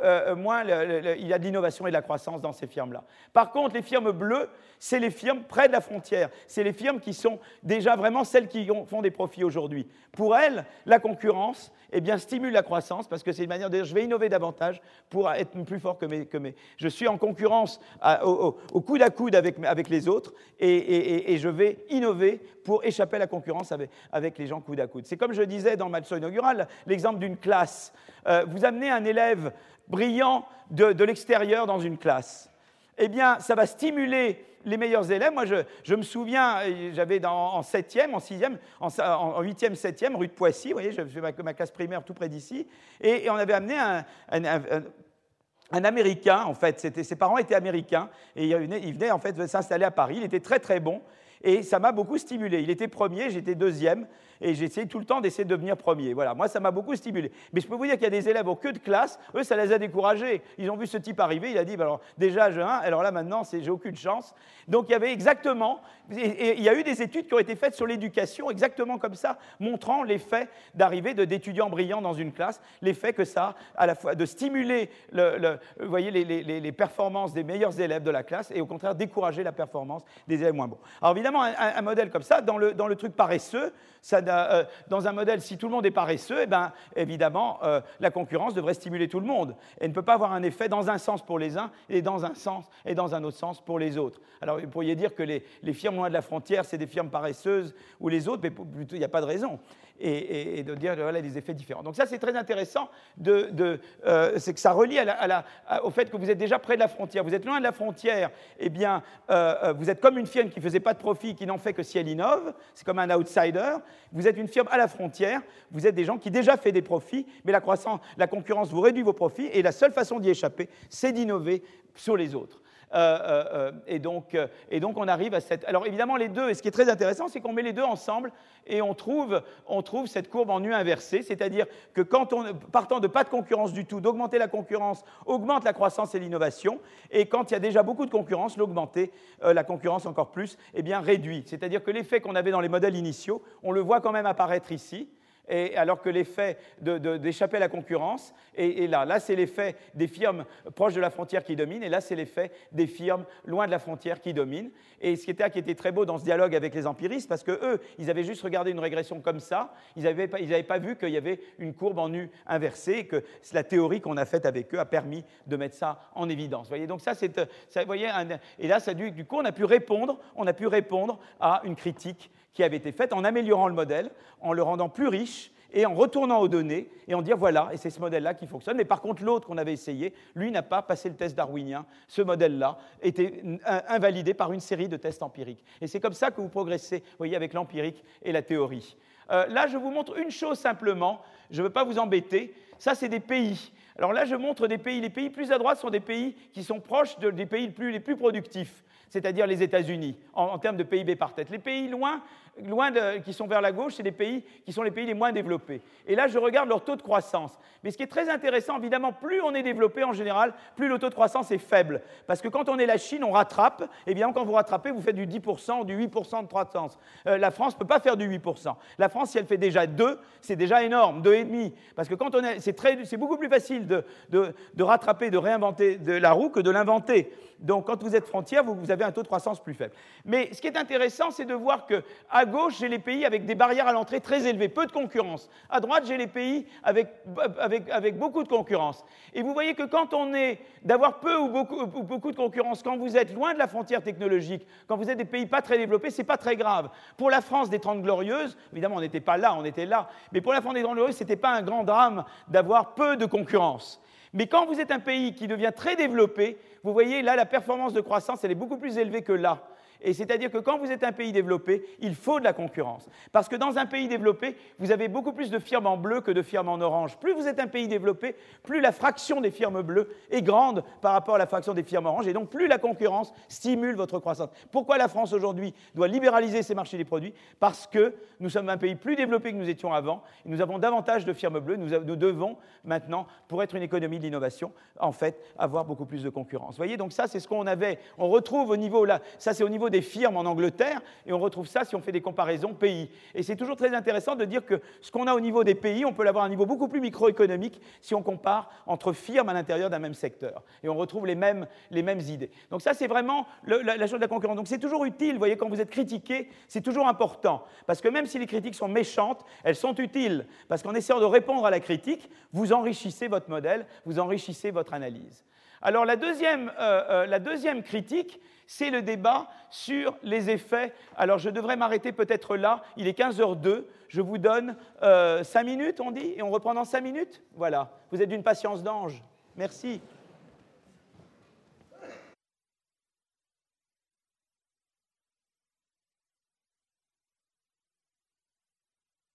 il y a de l'innovation et de la croissance dans ces firmes-là. Par contre, les firmes bleues, c'est les firmes près de la frontière. C'est les firmes qui sont déjà vraiment celles qui font des profits aujourd'hui. Pour elles, la concurrence stimule la croissance parce que c'est une manière de dire je vais innover davantage pour être plus fort que mes. Je suis en concurrence au coude à coude avec les autres et je vais innover pour échapper à la concurrence avec les gens coude à coude. C'est comme je disais dans ma leçon inaugurale, l'exemple d'une classe. Vous amenez un élève brillant de l'extérieur dans une classe. Eh bien, ça va stimuler les meilleurs élèves. Moi, je me souviens, j'avais en 7e, en 6e, en 8e, 7e, rue de Poissy, vous voyez, je fais ma classe primaire tout près d'ici, et on avait amené un Américain, en fait, ses parents étaient américains, et il venait en fait s'installer à Paris, il était très très bon, et ça m'a beaucoup stimulé. Il était premier, j'étais deuxième, et j'ai essayé tout le temps d'essayer de devenir premier. Voilà, moi, ça m'a beaucoup stimulé. Mais je peux vous dire qu'il y a des élèves au queue de classe, eux, ça les a découragés. Ils ont vu ce type arriver, il a dit, bah, alors, déjà, j'ai 1, alors là, maintenant, j'ai aucune chance. Donc, il y avait exactement, et il y a eu des études qui ont été faites sur l'éducation, exactement comme ça, montrant l'effet d'arrivée d'étudiants brillants dans une classe, l'effet que ça a, à la fois de stimuler vous voyez, les performances des meilleurs élèves de la classe, et au contraire, décourager la performance des élèves moins bons. Alors, évidemment, un modèle comme ça, dans le truc paresseux, dans un modèle, si tout le monde est paresseux, eh bien, évidemment, la concurrence devrait stimuler tout le monde. Elle ne peut pas avoir un effet dans un sens pour les uns et dans un sens et dans un autre sens pour les autres. Alors, vous pourriez dire que les firmes loin de la frontière, c'est des firmes paresseuses ou les autres, mais plutôt, il n'y a pas de raison. Et de dire, voilà, des effets différents. Donc ça, c'est très intéressant, c'est que ça relie au fait que vous êtes déjà près de la frontière. Vous êtes loin de la frontière, eh bien, vous êtes comme une firme qui ne faisait pas de profit, qui n'en fait que si elle innove, c'est comme un outsider. Vous êtes une firme à la frontière, vous êtes des gens qui déjà font des profits, mais la concurrence vous réduit vos profits, et la seule façon d'y échapper, c'est d'innover sur les autres. Et donc, on arrive à cette... Alors, évidemment, les deux, et ce qui est très intéressant, c'est qu'on met les deux ensemble et on trouve cette courbe en U inversée, c'est-à-dire que partant de pas de concurrence du tout, d'augmenter la concurrence, augmente la croissance et l'innovation, et quand il y a déjà beaucoup de concurrence, l'augmenter, la concurrence encore plus, eh bien, réduit. C'est-à-dire que l'effet qu'on avait dans les modèles initiaux, on le voit quand même apparaître ici, et alors que l'effet d'échapper à la concurrence est là. Là, c'est l'effet des firmes proches de la frontière qui dominent, et là, c'est l'effet des firmes loin de la frontière qui dominent. Et ce qui était très beau dans ce dialogue avec les empiristes, parce qu'eux, ils avaient juste regardé une régression comme ça, ils n'avaient pas vu qu'il y avait une courbe en U inversée, et que la théorie qu'on a faite avec eux a permis de mettre ça en évidence. Vous voyez, donc ça, vous voyez, et là, du coup, on a pu répondre à une critique qui avait été faite en améliorant le modèle, en le rendant plus riche, et en retournant aux données, et en dire voilà, et c'est ce modèle-là qui fonctionne. Mais par contre, l'autre qu'on avait essayé, lui n'a pas passé le test darwinien. Ce modèle-là était invalidé par une série de tests empiriques. Et c'est comme ça que vous progressez, vous voyez, avec l'empirique et la théorie. Là, je vous montre une chose simplement, je ne veux pas vous embêter, ça c'est des pays. Alors là, je montre des pays. Les pays plus à droite sont des pays qui sont proches des pays les plus productifs, c'est-à-dire les États-Unis, en termes de PIB par tête. Les pays qui sont vers la gauche, c'est des pays qui sont les pays les moins développés. Et là, je regarde leur taux de croissance. Mais ce qui est très intéressant, évidemment, plus on est développé en général, plus le taux de croissance est faible. Parce que quand on est la Chine, on rattrape. Et bien, quand vous rattrapez, vous faites du 10% ou du 8% de croissance. La France ne peut pas faire du 8%. La France, si elle fait déjà 2, c'est déjà énorme, 2,5. Parce que quand c'est beaucoup plus facile de rattraper, de réinventer de la roue que de l'inventer. Donc, quand vous êtes frontière, vous avez un taux de croissance plus faible. Mais ce qui est intéressant, c'est de voir qu'à gauche, j'ai les pays avec des barrières à l'entrée très élevées, peu de concurrence. À droite, j'ai les pays avec beaucoup de concurrence. Et vous voyez que quand on est d'avoir peu ou beaucoup de concurrence, quand vous êtes loin de la frontière technologique, quand vous êtes des pays pas très développés, c'est pas très grave. Pour la France des 30 Glorieuses, évidemment, on n'était pas là, on était là, mais pour la France des 30 Glorieuses, c'était pas un grand drame d'avoir peu de concurrence. Mais quand vous êtes un pays qui devient très développé, vous voyez, là, la performance de croissance, elle est beaucoup plus élevée que là. Et c'est-à-dire que quand vous êtes un pays développé, il faut de la concurrence. Parce que dans un pays développé, vous avez beaucoup plus de firmes en bleu que de firmes en orange. Plus vous êtes un pays développé, plus la fraction des firmes bleues est grande par rapport à la fraction des firmes oranges. Et donc, plus la concurrence stimule votre croissance. Pourquoi la France, aujourd'hui, doit libéraliser ses marchés des produits? Parce que nous sommes un pays plus développé que nous étions avant. Et nous avons davantage de firmes bleues. Nous devons maintenant, pour être une économie de l'innovation, en fait, avoir beaucoup plus de concurrence. Vous voyez, donc ça, c'est ce qu'on avait. On retrouve au niveau, là, ça c'est au niveau des firmes en Angleterre, et on retrouve ça si on fait des comparaisons pays. Et c'est toujours très intéressant de dire que ce qu'on a au niveau des pays, on peut l'avoir à un niveau beaucoup plus microéconomique si on compare entre firmes à l'intérieur d'un même secteur. Et on retrouve les mêmes idées. Donc ça, c'est vraiment la chose de la concurrence. Donc c'est toujours utile, vous voyez, quand vous êtes critiqué, c'est toujours important. Parce que même si les critiques sont méchantes, elles sont utiles. Parce qu'en essayant de répondre à la critique, vous enrichissez votre modèle, vous enrichissez votre analyse. Alors la deuxième critique, c'est le débat sur les effets. Alors je devrais m'arrêter peut-être là, il est 15h02, je vous donne 5 minutes, on dit, et on reprend dans 5 minutes. Voilà, vous êtes d'une patience d'ange. Merci.